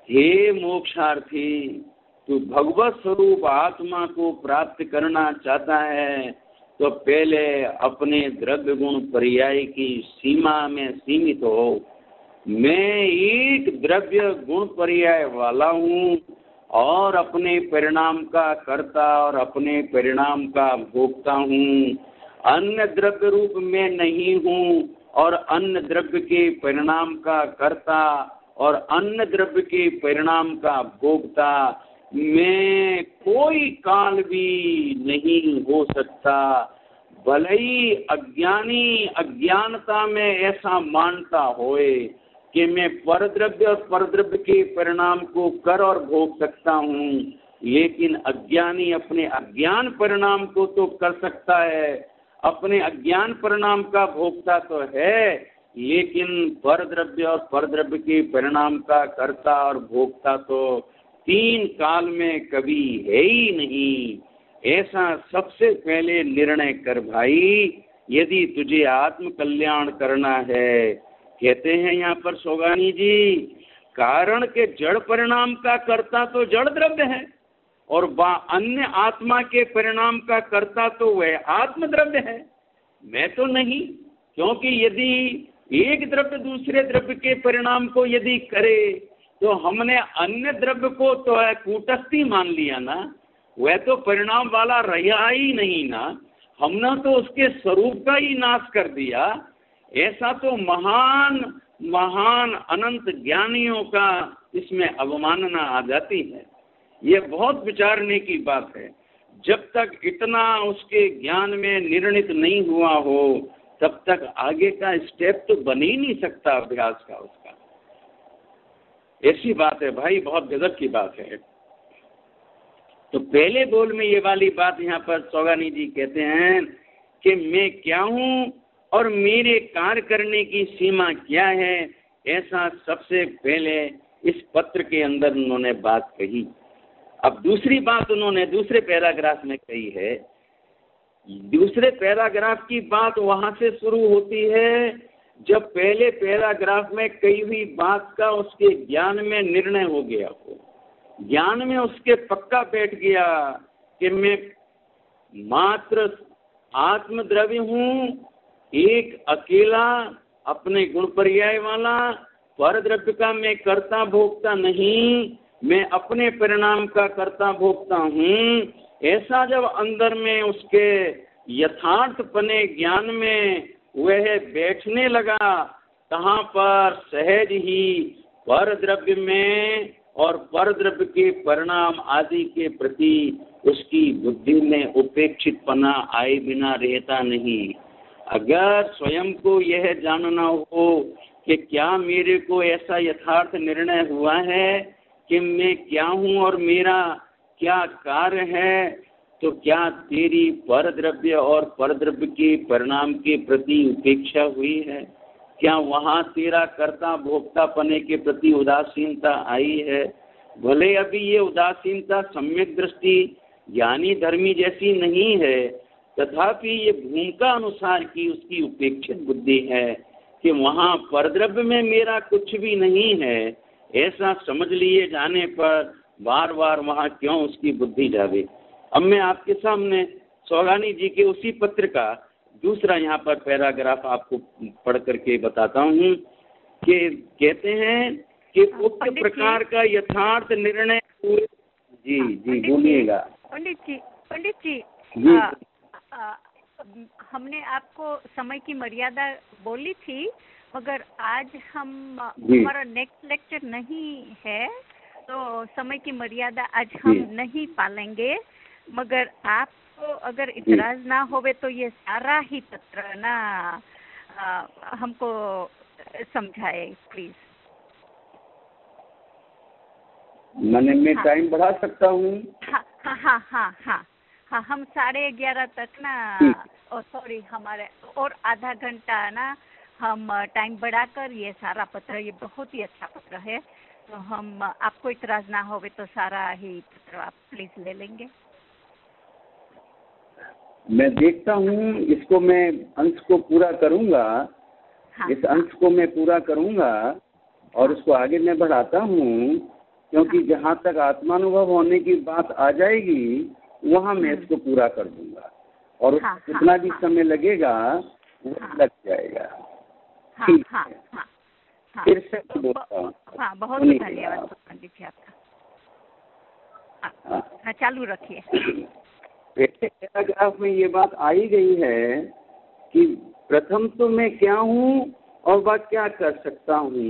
हे मोक्षार्थी, तू भगवत स्वरूप आत्मा को प्राप्त करना चाहता है तो पहले अपने द्रव्य गुण पर्याय की सीमा में सीमित हो। मैं एक द्रव्य गुण पर्याय वाला हूँ और अपने परिणाम का कर्ता और अपने परिणाम का भोक्ता हूँ। अन्य द्रव्य रूप में नहीं हूँ और अन्य द्रव्य के परिणाम का कर्ता और अन्य द्रव्य के परिणाम का भोक्ता मैं कोई काल भी नहीं हो सकता। भले ही अज्ञानी अज्ञानता में ऐसा मानता होए कि मैं परद्रव्य और परद्रव्य के परिणाम को कर और भोग सकता हूँ, लेकिन अज्ञानी अपने अज्ञान परिणाम को तो कर सकता है, अपने अज्ञान परिणाम का भोगता तो है, लेकिन परद्रव्य और परद्रव्य के परिणाम का कर्ता और भोगता तो तीन काल में कभी है ही नहीं। ऐसा सबसे पहले निर्णय कर भाई, यदि तुझे आत्म कल्याण करना है। कहते हैं यहाँ पर सोगानी जी, कारण के जड़ परिणाम का कर्ता तो जड़ द्रव्य है और अन्य आत्मा के परिणाम का कर्ता तो वह आत्म द्रव्य है, मैं तो नहीं। क्योंकि यदि एक द्रव्य दूसरे द्रव्य के परिणाम को यदि करे तो हमने अन्य द्रव्य को तो है कूटस्थी मान लिया ना, वह तो परिणाम वाला रहा ही नहीं ना, हमने तो उसके स्वरूप का ही नाश कर दिया। ऐसा तो महान महान अनंत ज्ञानियों का इसमें अवमानना आ जाती है। ये बहुत विचारने की बात है। जब तक इतना उसके ज्ञान में निर्णित नहीं हुआ हो तब तक आगे का स्टेप तो बन ही नहीं सकता अभ्यास का उसका। ऐसी बात है भाई, बहुत गजब की बात है। तो पहले बोल में ये वाली बात यहाँ पर सौगानी जी कहते हैं कि मैं क्या हूँ और मेरे कार्य करने की सीमा क्या है, ऐसा सबसे पहले इस पत्र के अंदर उन्होंने बात कही। अब दूसरी बात उन्होंने दूसरे पैराग्राफ में कही है। दूसरे पैराग्राफ की बात वहां से शुरू होती है जब पहले पैराग्राफ में कही हुई बात का उसके ज्ञान में निर्णय हो गया हो, ज्ञान में उसके पक्का बैठ गया कि मैं मात्र आत्मद्रव्य हूँ, एक अकेला अपने गुण पर्याय वाला, पर द्रव्य का मैं कर्ता भोक्ता नहीं, मैं अपने परिणाम का कर्ता भोक्ता हूँ। ऐसा जब अंदर में उसके यथार्थपने ज्ञान में वह बैठने लगा, कहाँ पर सहज ही पर द्रव्य में और पर द्रव्य के परिणाम आदि के प्रति उसकी बुद्धि में उपेक्षितपना आए बिना रहता नहीं। अगर स्वयं को यह जानना हो कि क्या मेरे को ऐसा यथार्थ निर्णय हुआ है कि मैं क्या हूँ और मेरा क्या कार्य है, तो क्या तेरी पर द्रव्य और पर द्रव्य के परिणाम के प्रति उपेक्षा हुई है? क्या वहाँ तेरा कर्ता भोक्ता पने के प्रति उदासीनता आई है? भले अभी ये उदासीनता सम्यक दृष्टि ज्ञानी धर्मी जैसी नहीं है, तथापि ये भूमिका अनुसार की उसकी उपेक्षित बुद्धि है कि वहाँ परद्रव्य में मेरा कुछ भी नहीं है। ऐसा समझ लिए जाने पर बार बार वहाँ क्यों उसकी बुद्धि जावे। अब मैं आपके सामने सौगानी जी के उसी पत्र का दूसरा यहाँ पर पैराग्राफ आपको पढ़ करके बताता हूँ कि कहते हैं कि उक्त प्रकार का यथार्थ निर्णय हुए। जी जी बोलिएगा। पंडित जी पंडित जी, जी आ, आ, हमने आपको समय की मर्यादा बोली थी, मगर आज हम हमारा नेक्स्ट लेक्चर नहीं है तो समय की मर्यादा आज हम नहीं पालेंगे। मगर आपको अगर इतराज ना होवे तो ये सारा ही पत्र ना आ, हमको समझाए प्लीज। मैंने मैं हाँ। टाइम बढ़ा सकता हूँ? हाँ हाँ हाँ हाँ हाँ हाँ हम साढ़े ग्यारह तक ना, और सॉरी हमारे और आधा घंटा ना हम टाइम बढ़ाकर ये सारा पत्र, ये बहुत ही अच्छा पत्र है, तो हम आपको इतराज ना होवे तो सारा ही पत्र आप प्लीज ले लेंगे। मैं देखता हूँ, इसको मैं अंश को पूरा करूँगा। हाँ, इस अंश को मैं पूरा करूँगा और उसको आगे मैं बढ़ाता हूँ क्योंकि जहाँ तक आत्मानुभव होने की बात आ जाएगी वहाँ मैं इसको पूरा कर दूंगा, और हाँ, जितना हाँ, भी हाँ, समय लगेगा वो हाँ, लग जाएगा। हाँ, ठीक हाँ, है, हाँ, हाँ, फिर से तो बोलता हूँ। हाँ, बहुत सुनिए धन्यवाद आप। पंडित जी आपका। हाँ, हाँ। हाँ, चालू रखिए। पहले पैराग्राफ में ये बात आई गई है कि प्रथम तो मैं क्या हूँ और वह क्या कर सकता हूँ,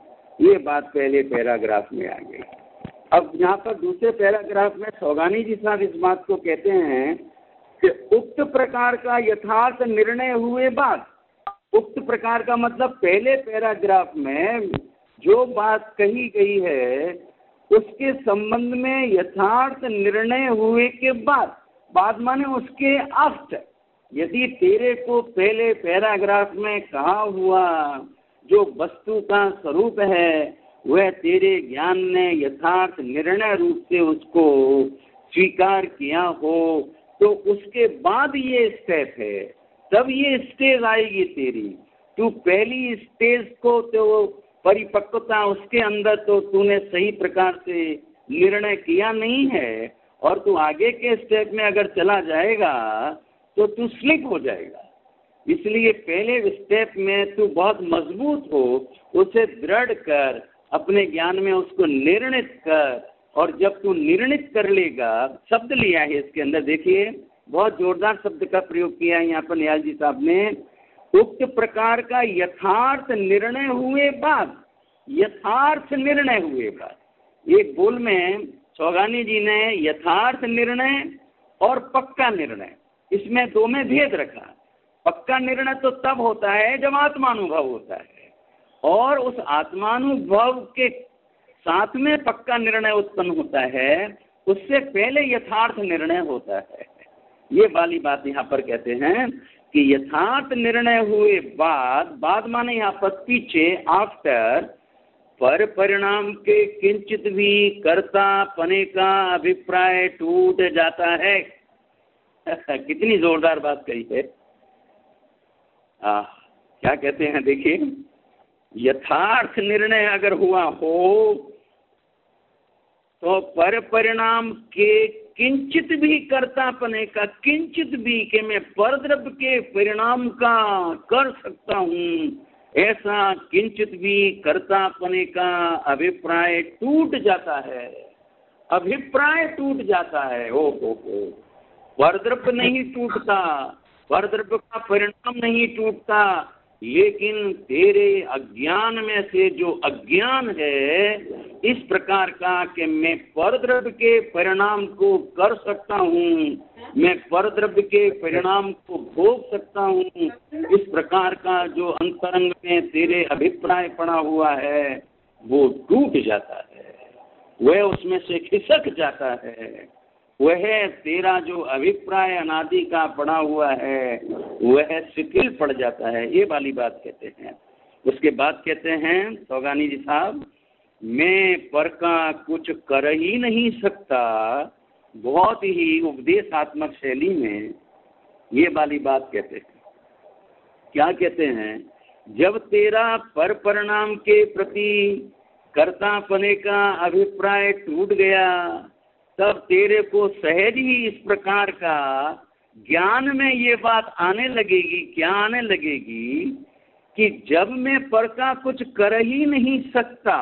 ये बात पहले पैराग्राफ में आ गई। अब यहाँ पर दूसरे पैराग्राफ में सौगानी जी साहब इस बात को कहते हैं कि उक्त प्रकार का यथार्थ निर्णय हुए बाद, उक्त प्रकार का मतलब पहले पैराग्राफ में जो बात कही गई है उसके संबंध में यथार्थ निर्णय हुए के बाद, बाद माने उसके आफ्टर, यदि तेरे को पहले पैराग्राफ में कहा हुआ जो वस्तु का स्वरूप है वह तेरे ज्ञान ने यथार्थ निर्णय रूप से उसको स्वीकार किया हो, तो उसके बाद ये स्टेप है, तब ये स्टेज आएगी तेरी। तू पहली स्टेज को तो परिपक्वता उसके अंदर तो तूने सही प्रकार से निर्णय किया नहीं है, और तू आगे के स्टेप में अगर चला जाएगा तो तू स्लिप हो जाएगा। इसलिए पहले स्टेप में तू बहुत मजबूत हो, उसे दृढ़ कर, अपने ज्ञान में उसको निर्णित कर, और जब तू निर्णित कर लेगा, शब्द लिया है इसके अंदर, देखिए बहुत जोरदार शब्द का प्रयोग किया है यहाँ पर निहाल जी साहब ने, उक्त प्रकार का यथार्थ निर्णय हुए बाद, यथार्थ निर्णय हुए बाद। एक बोल में सौगानी जी ने यथार्थ निर्णय और पक्का निर्णय, इसमें दो में भेद रखा। पक्का निर्णय तो तब होता है जब आत्मानुभव होता है, और उस आत्मानुभव के साथ में पक्का निर्णय उत्पन्न होता है, उससे पहले यथार्थ निर्णय होता है। ये वाली बात यहाँ पर कहते हैं कि यथार्थ निर्णय हुए बाद, बाद माने यहाँ पर पीछे, आफ्टर, पर परिणाम के किंचित भी कर्ता पने का अभिप्राय टूट जाता है। कितनी जोरदार बात कही है। आ, क्या कहते हैं, देखिए, यथार्थ निर्णय अगर हुआ हो तो पर परिणाम के किंचित भी कर्तापने का, किंचित भी कि मैं परद्रव्य के परिणाम का कर सकता हूँ, ऐसा किंचित भी कर्तापने का अभिप्राय टूट जाता है। अभिप्राय टूट जाता है। ओ हो हो, परद्रव्य नहीं टूटता, परद्रव्य का परिणाम नहीं टूटता, लेकिन तेरे अज्ञान में से जो अज्ञान है इस प्रकार का कि मैं परद्रव्य के परिणाम को कर सकता हूँ, मैं परद्रव्य के परिणाम को भोग सकता हूँ, इस प्रकार का जो अंतरंग में तेरे अभिप्राय पड़ा हुआ है वो टूट जाता है, वह उसमें से खिसक जाता है। वह तेरा जो अभिप्राय अनादि का पड़ा हुआ है वह शिथिल पड़ जाता है। ये वाली बात कहते हैं। उसके बाद कहते हैं सौगानी जी साहब, मैं पर का कुछ कर ही नहीं सकता, बहुत ही उपदेशात्मक शैली में ये वाली बात कहते हैं। क्या कहते हैं, जब तेरा पर परिणाम के प्रति कर्तापने का अभिप्राय टूट गया, तब तेरे को सहज ही इस प्रकार का ज्ञान में ये बात आने लगेगी। क्या आने लगेगी कि जब मैं पर का कुछ कर ही नहीं सकता,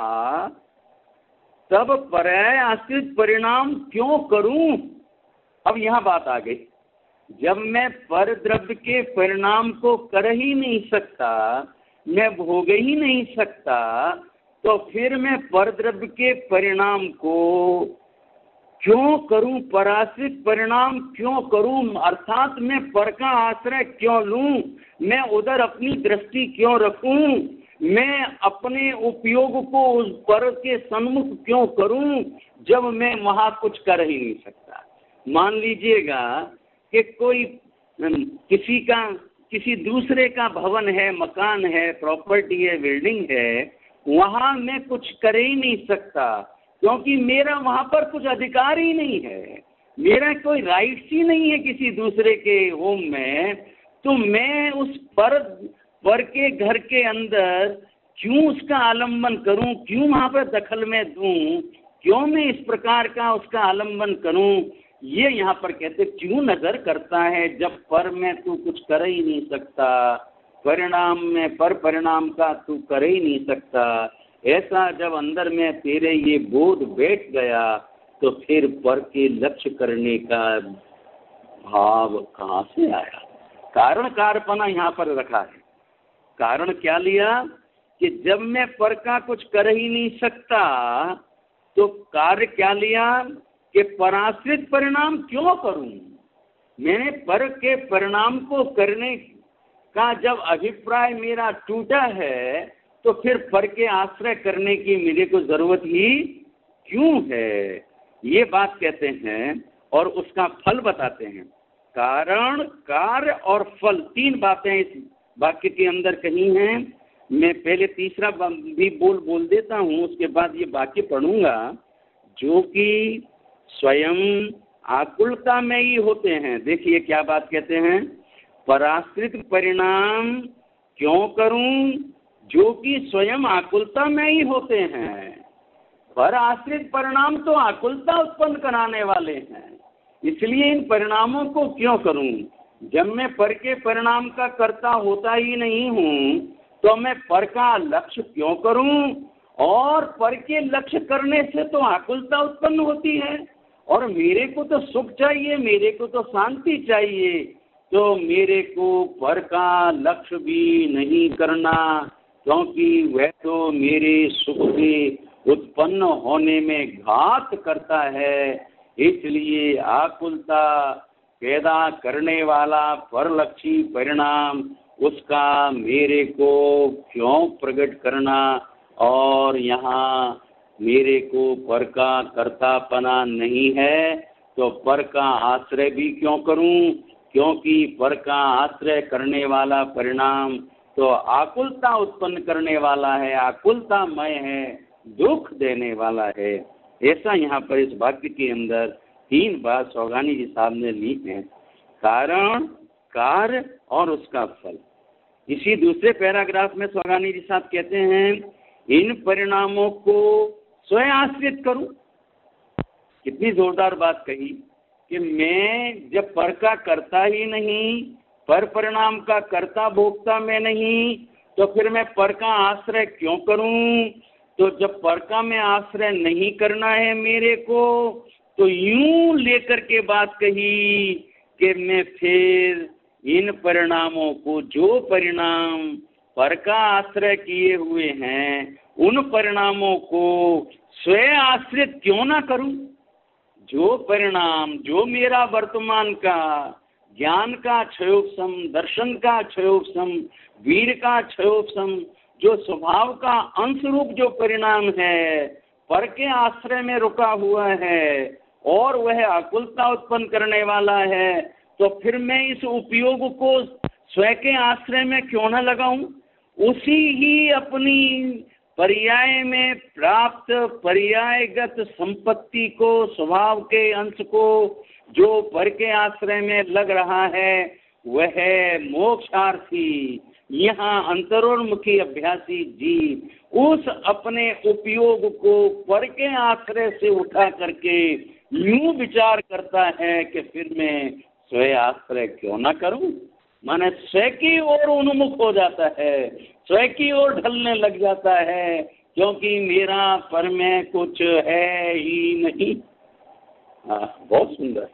तब पर्याय आश्रित परिणाम क्यों करूं। अब यहाँ बात आ गई, जब मैं पर द्रव्य के परिणाम को कर ही नहीं सकता, मैं भोग ही नहीं सकता, तो फिर मैं पर द्रव्य के परिणाम को क्यों करूं, पराश्रित परिणाम क्यों करूं, अर्थात मैं पर का आश्रय क्यों लूं, मैं उधर अपनी दृष्टि क्यों रखूं, मैं अपने उपयोग को उस पर के सन्मुख क्यों करूं, जब मैं वहां कुछ कर ही नहीं सकता। मान लीजिएगा कि कोई किसी का किसी दूसरे का भवन है, मकान है, प्रॉपर्टी है, बिल्डिंग है, वहां मैं कुछ कर ही नहीं सकता क्योंकि मेरा वहां पर कुछ अधिकार ही नहीं है, मेरा कोई राइट्स ही नहीं है किसी दूसरे के होम में। तो मैं उस पर पर के घर के अंदर क्यों उसका आलम्बन करूं, क्यों वहां पर दखल में दूं, क्यों मैं इस प्रकार का उसका आलम्बन करूं, ये यहाँ पर कहते क्यों नजर करता है, जब पर में तू कुछ कर ही नहीं सकता, परिणाम में पर परिणाम का तू कर ही नहीं सकता। ऐसा जब अंदर में तेरे ये बोध बैठ गया तो फिर पर के लक्ष्य करने का भाव कहाँ से आया। कारण कारपना यहाँ पर रखा है। कारण क्या लिया कि जब मैं पर का कुछ कर ही नहीं सकता तो कार्य क्या लिया कि पराश्रित परिणाम क्यों करूं। मैंने पर के परिणाम को करने का जब अभिप्राय मेरा टूटा है तो फिर पर के आश्रय करने की मेरे को जरूरत ही क्यों है, ये बात कहते हैं। और उसका फल बताते हैं। कारण, कार्य और फल, तीन बातें इस वाक्य के अंदर कही हैं। मैं पहले तीसरा भी बोल बोल देता हूँ, उसके बाद ये वाक्य पढ़ूंगा। जो कि स्वयं आकुलता में ही होते हैं। देखिए क्या बात कहते हैं, पराश्रित परिणाम क्यों करूं, जो कि स्वयं आकुलता में ही होते हैं। पर आश्रित परिणाम तो आकुलता उत्पन्न कराने वाले हैं, इसलिए इन परिणामों को क्यों करूं। जब मैं पर के परिणाम का कर्ता होता ही नहीं हूं तो मैं पर का लक्ष्य क्यों करूं। और पर के लक्ष्य करने से तो आकुलता उत्पन्न होती है, और मेरे को तो सुख चाहिए, मेरे को तो शांति चाहिए, तो मेरे को पर का लक्ष्य भी नहीं करना, क्योंकि वह तो मेरे सुख से उत्पन्न होने में घात करता है। इसलिए आकुलता पैदा करने वाला परलक्षी परिणाम, उसका मेरे को क्यों प्रकट करना। और यहाँ मेरे को पर का कर्तापना नहीं है तो पर का आश्रय भी क्यों करूं, क्योंकि पर का आश्रय करने वाला परिणाम तो आकुलता उत्पन्न करने वाला है, आकुलतामय है, दुख देने वाला है। ऐसा यहाँ पर इस वाक्य के अंदर तीन बात सौगानी जी साहब ने ली है, कारण, कार्य और उसका फल। इसी दूसरे पैराग्राफ में सौगानी जी साहब कहते हैं, इन परिणामों को स्वयं आश्रित करूं। कितनी जोरदार बात कही कि मैं जब पर का करता ही नहीं, पर परिणाम का कर्ता भोक्ता में नहीं, तो फिर मैं पर का आश्रय क्यों करूं। तो जब पर का में आश्रय नहीं करना है मेरे को, तो यूं लेकर के बात कही कि मैं फिर इन परिणामों को, जो परिणाम पर का आश्रय किए हुए हैं, उन परिणामों को स्वयं आश्रित क्यों ना करूं। जो परिणाम, जो मेरा वर्तमान का ज्ञान का क्षयोपम, दर्शन का क्षयोपम, वीर का क्षयोपम, जो स्वभाव का अंश रूप जो परिणाम है, पर के आश्रय में रुका हुआ है और वह आकुलता उत्पन्न करने वाला है, तो फिर मैं इस उपयोग को स्वयं के आश्रय में क्यों न लगाऊं। उसी ही अपनी पर्याय में प्राप्त पर्यायगत संपत्ति को, स्वभाव के अंश को जो पर के आश्रय में लग रहा है, वह मोक्षार्थी, यहाँ अंतरोन्मुखी अभ्यासी जी उस अपने उपयोग को पर के आश्रय से उठा करके यूं विचार करता है कि फिर मैं स्वयं आश्रय क्यों ना करूं। माने स्वयं की ओर उन्मुख हो जाता है, स्वयं की ओर ढलने लग जाता है, क्योंकि मेरा पर में कुछ है ही नहीं। हाँ, बहुत सुंदर।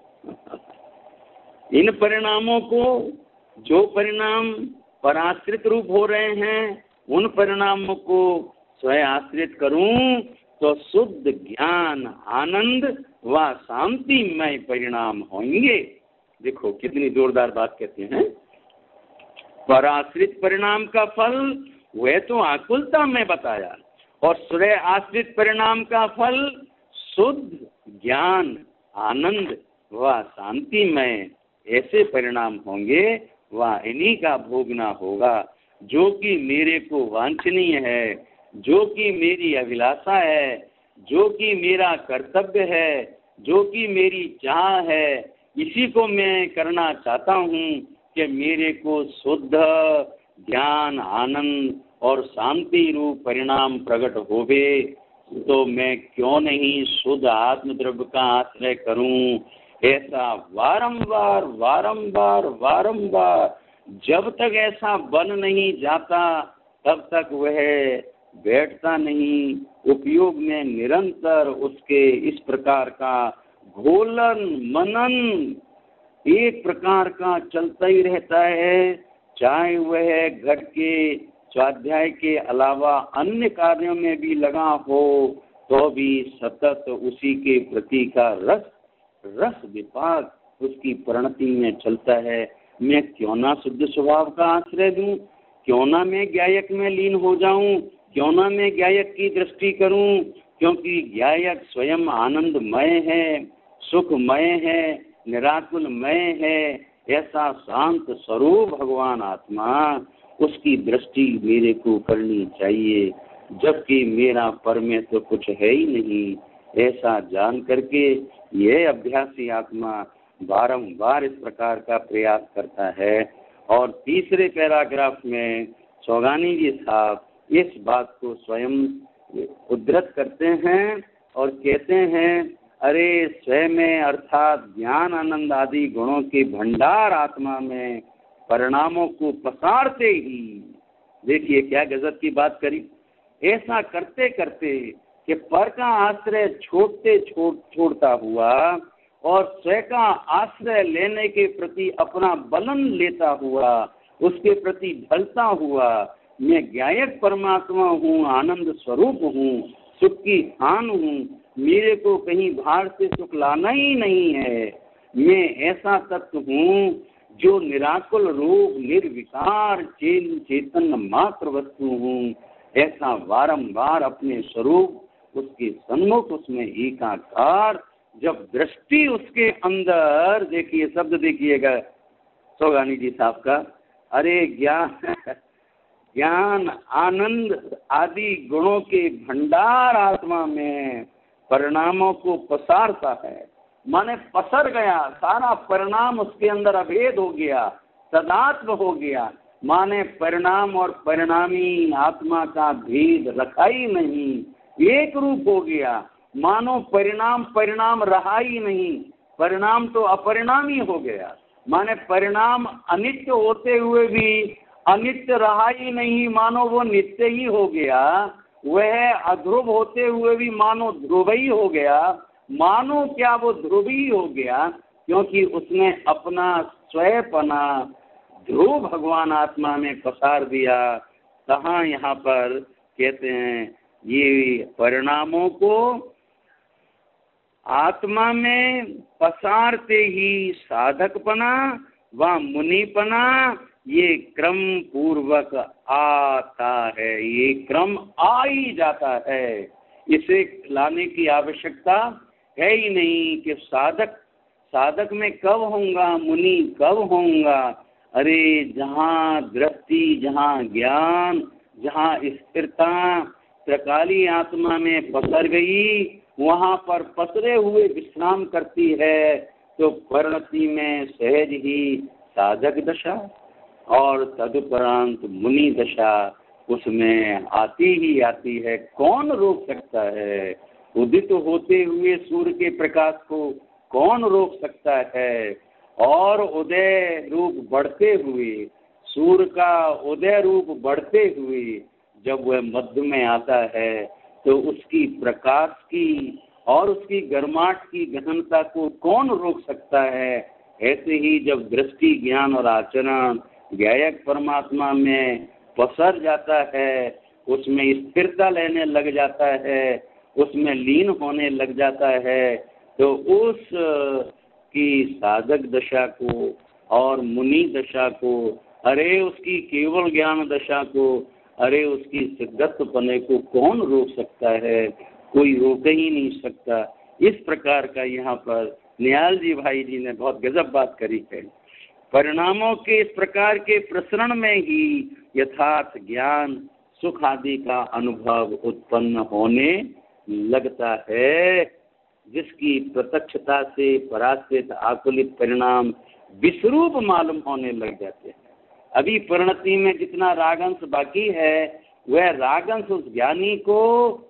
इन परिणामों को, जो परिणाम पराश्रित रूप हो रहे हैं, उन परिणामों को स्वयं आश्रित करूं तो शुद्ध ज्ञान, आनंद व शांतिमय परिणाम होंगे। देखो कितनी जोरदार बात कहते हैं। पराश्रित परिणाम का फल वह तो आकुलता में बताया, और स्वयं आश्रित परिणाम का फल शुद्ध ज्ञान, आनंद व शांतिमय ऐसे परिणाम होंगे, वह इन्हीं का भोगना होगा, जो कि मेरे को वांछनीय है, जो कि मेरी अभिलाषा है, जो कि मेरा कर्तव्य है, जो कि मेरी चाह है। इसी को मैं करना चाहता हूँ कि मेरे को शुद्ध ज्ञान, आनंद और शांति रूप परिणाम प्रकट होवे। तो मैं क्यों नहीं शुद्ध आत्मद्रव्य का आश्रय करूं। ऐसा वारंबार वारंबार वारंबार जब तक ऐसा बन नहीं जाता तब तक वह बैठता नहीं। उपयोग में निरंतर उसके इस प्रकार का घोलन मनन एक प्रकार का चलता ही रहता है, चाहे वह घर के स्वाध्याय के अलावा अन्य कार्यों में भी लगा हो तो भी सतत उसी के प्रति का रस रस विपाक उसकी परिणति में चलता है। मैं क्यों ना शुद्ध स्वभाव का आश्रय दूं, क्यों ना मैं गायक में लीन हो जाऊं, क्यों ना मैं गायक की दृष्टि करूं, क्योंकि गायक स्वयं आनंदमय है, सुखमय है, निराकुलमय है। ऐसा शांत स्वरूप भगवान आत्मा, उसकी दृष्टि मेरे को करनी चाहिए, जबकि मेरा परमेश्वर कुछ है ही नहीं। ऐसा जान करके यह अभ्यासी आत्मा बारंबार इस प्रकार का प्रयास करता है। और तीसरे पैराग्राफ में सौगानी जी साहब इस बात को स्वयं उद्धृत करते हैं और कहते हैं, अरे स्वयं में अर्थात ज्ञान आनंद आदि गुणों के भंडार आत्मा में परिणामों को पसारते ही, देखिए क्या गजब की बात करी। ऐसा करते करते कि पर का आश्रय छोड़ते छोड़ छोड़ता हुआ और स्वयं का आश्रय लेने के प्रति अपना बलन लेता हुआ, उसके प्रति ढलता हुआ, मैं गायक परमात्मा हूँ, आनंद स्वरूप हूँ, सुख की खान हूँ, मेरे को कहीं बाहर से सुख लाना ही नहीं है। मैं ऐसा तत्व हूँ जो निराकुल रूप निर्विकार चेतन चेतन मात्र वस्तु हूँ। ऐसा बारंबार अपने स्वरूप उसके सन्मुख उसमें एकाकार, जब दृष्टि उसके अंदर, देखिए शब्द देखिएगा सौगानी जी साहब का, अरे ज्ञान ज्ञान आनंद आदि गुणों के भंडार आत्मा में परिणामों को पसारता है। माने पसर गया, सारा परिणाम उसके अंदर अभेद हो गया, सदात्म हो गया। माने परिणाम और परिणामी आत्मा का भेद रखा ही नहीं, एक रूप हो गया। मानो परिणाम परिणाम रहा ही नहीं, परिणाम तो अपरिणामी हो गया। माने परिणाम अनित्य होते हुए भी अनित्य रहा ही नहीं, मानो वो नित्य ही हो गया। वह अध्रुव होते हुए भी मानो ध्रुव ही हो गया। मानो क्या वो ध्रुव ही हो गया, क्योंकि उसने अपना स्वयंपना ध्रुव भगवान आत्मा में पसार दिया। कहाँ यहाँ पर कहते हैं ये परिणामों को आत्मा में पसारते ही साधकपना व मुनिपना ये क्रम पूर्वक आता है, ये क्रम आ ही जाता है। इसे लाने की आवश्यकता है ही नहीं कि साधक साधक में कब होऊंगा, मुनि कब होऊंगा। अरे जहाँ दृष्टि, जहाँ ज्ञान, जहाँ स्थिरता त्रिकाली आत्मा में पसर गई, वहाँ पर पसरे हुए विश्राम करती है, तो परिणति में सहज ही साधक दशा और तदुपरांत मुनि दशा उसमें आती ही आती है। कौन रोक सकता है? उदित होते हुए सूर्य के प्रकाश को कौन रोक सकता है? और उदय रूप बढ़ते हुए, सूर्य का उदय रूप बढ़ते हुए जब वह मध्य में आता है तो उसकी प्रकाश की और उसकी गर्माहट की गहनता को कौन रोक सकता है? ऐसे ही जब दृष्टि, ज्ञान और आचरण गायक परमात्मा में पसर जाता है, उसमें स्थिरता लेने लग जाता है, उसमें लीन होने लग जाता है, तो उस की साधक दशा को और मुनि दशा को, अरे उसकी केवल ज्ञान दशा को, अरे उसकी सिद्धत्व पने को कौन रोक सकता है? कोई रोक ही नहीं सकता। इस प्रकार का यहाँ पर निहाल जी भाई जी ने बहुत गजब बात करी है। परिणामों के इस प्रकार के प्रसरण में ही यथार्थ ज्ञान, सुख आदि का अनुभव उत्पन्न होने लगता है, जिसकी प्रत्यक्षता से पराश्रित आकुलित परिणाम विस्वरूप मालूम होने लग जाते हैं। अभी परिणति में जितना रागंश बाकी है, वह रागंश उस ज्ञानी को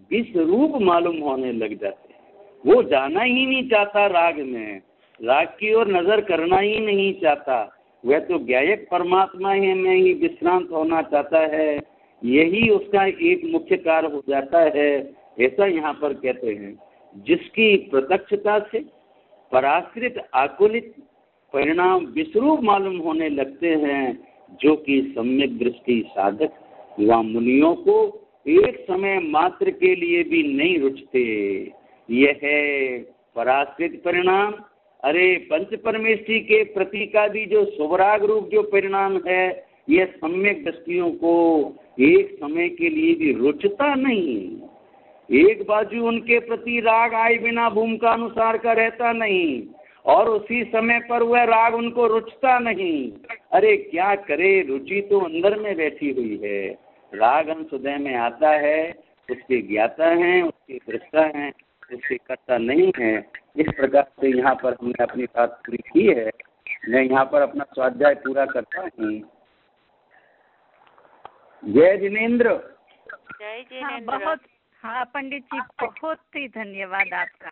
विश्वरूप मालूम होने लग जाते हैं। वो जाना ही नहीं चाहता राग में, राग की ओर नजर करना ही नहीं चाहता। वह तो गायक परमात्मा है में ही विश्रांत होना चाहता है, यही उसका एक मुख्य कार्य हो जाता है। ऐसा यहाँ पर कहते हैं, जिसकी प्रत्यक्षता से पराश्रित आकुलित परिणाम विश्वरूप मालूम होने लगते हैं, जो कि सम्यक दृष्टि साधक व मुनियों को एक समय मात्र के लिए भी नहीं रुचते। यह है पराश्रित परिणाम। अरे पंच परमेष्ठी के प्रति का भी जो सुवराग रूप जो परिणाम है, यह सम्यक दृष्टियों को एक समय के लिए भी रुचता नहीं। एक बाजू उनके प्रति राग आए बिना भूमिका अनुसार का रहता नहीं, और उसी समय पर वह राग उनको रुचता नहीं। अरे क्या करे, रुचि तो अंदर में बैठी हुई है। राग अंश हृदय में आता है, उसके ज्ञाता हैं, उसके दृष्टा हैं, उसके कर्ता नहीं है। इस प्रकार से यहाँ पर हमने अपनी बात पूरी की है। मैं यहाँ पर अपना स्वाध्याय पूरा करता हूँ। जय जिनेन्द्र। जय हाँ जिनेन्द्र। बहुत हाँ पंडित जी, बहुत ही धन्यवाद आपका।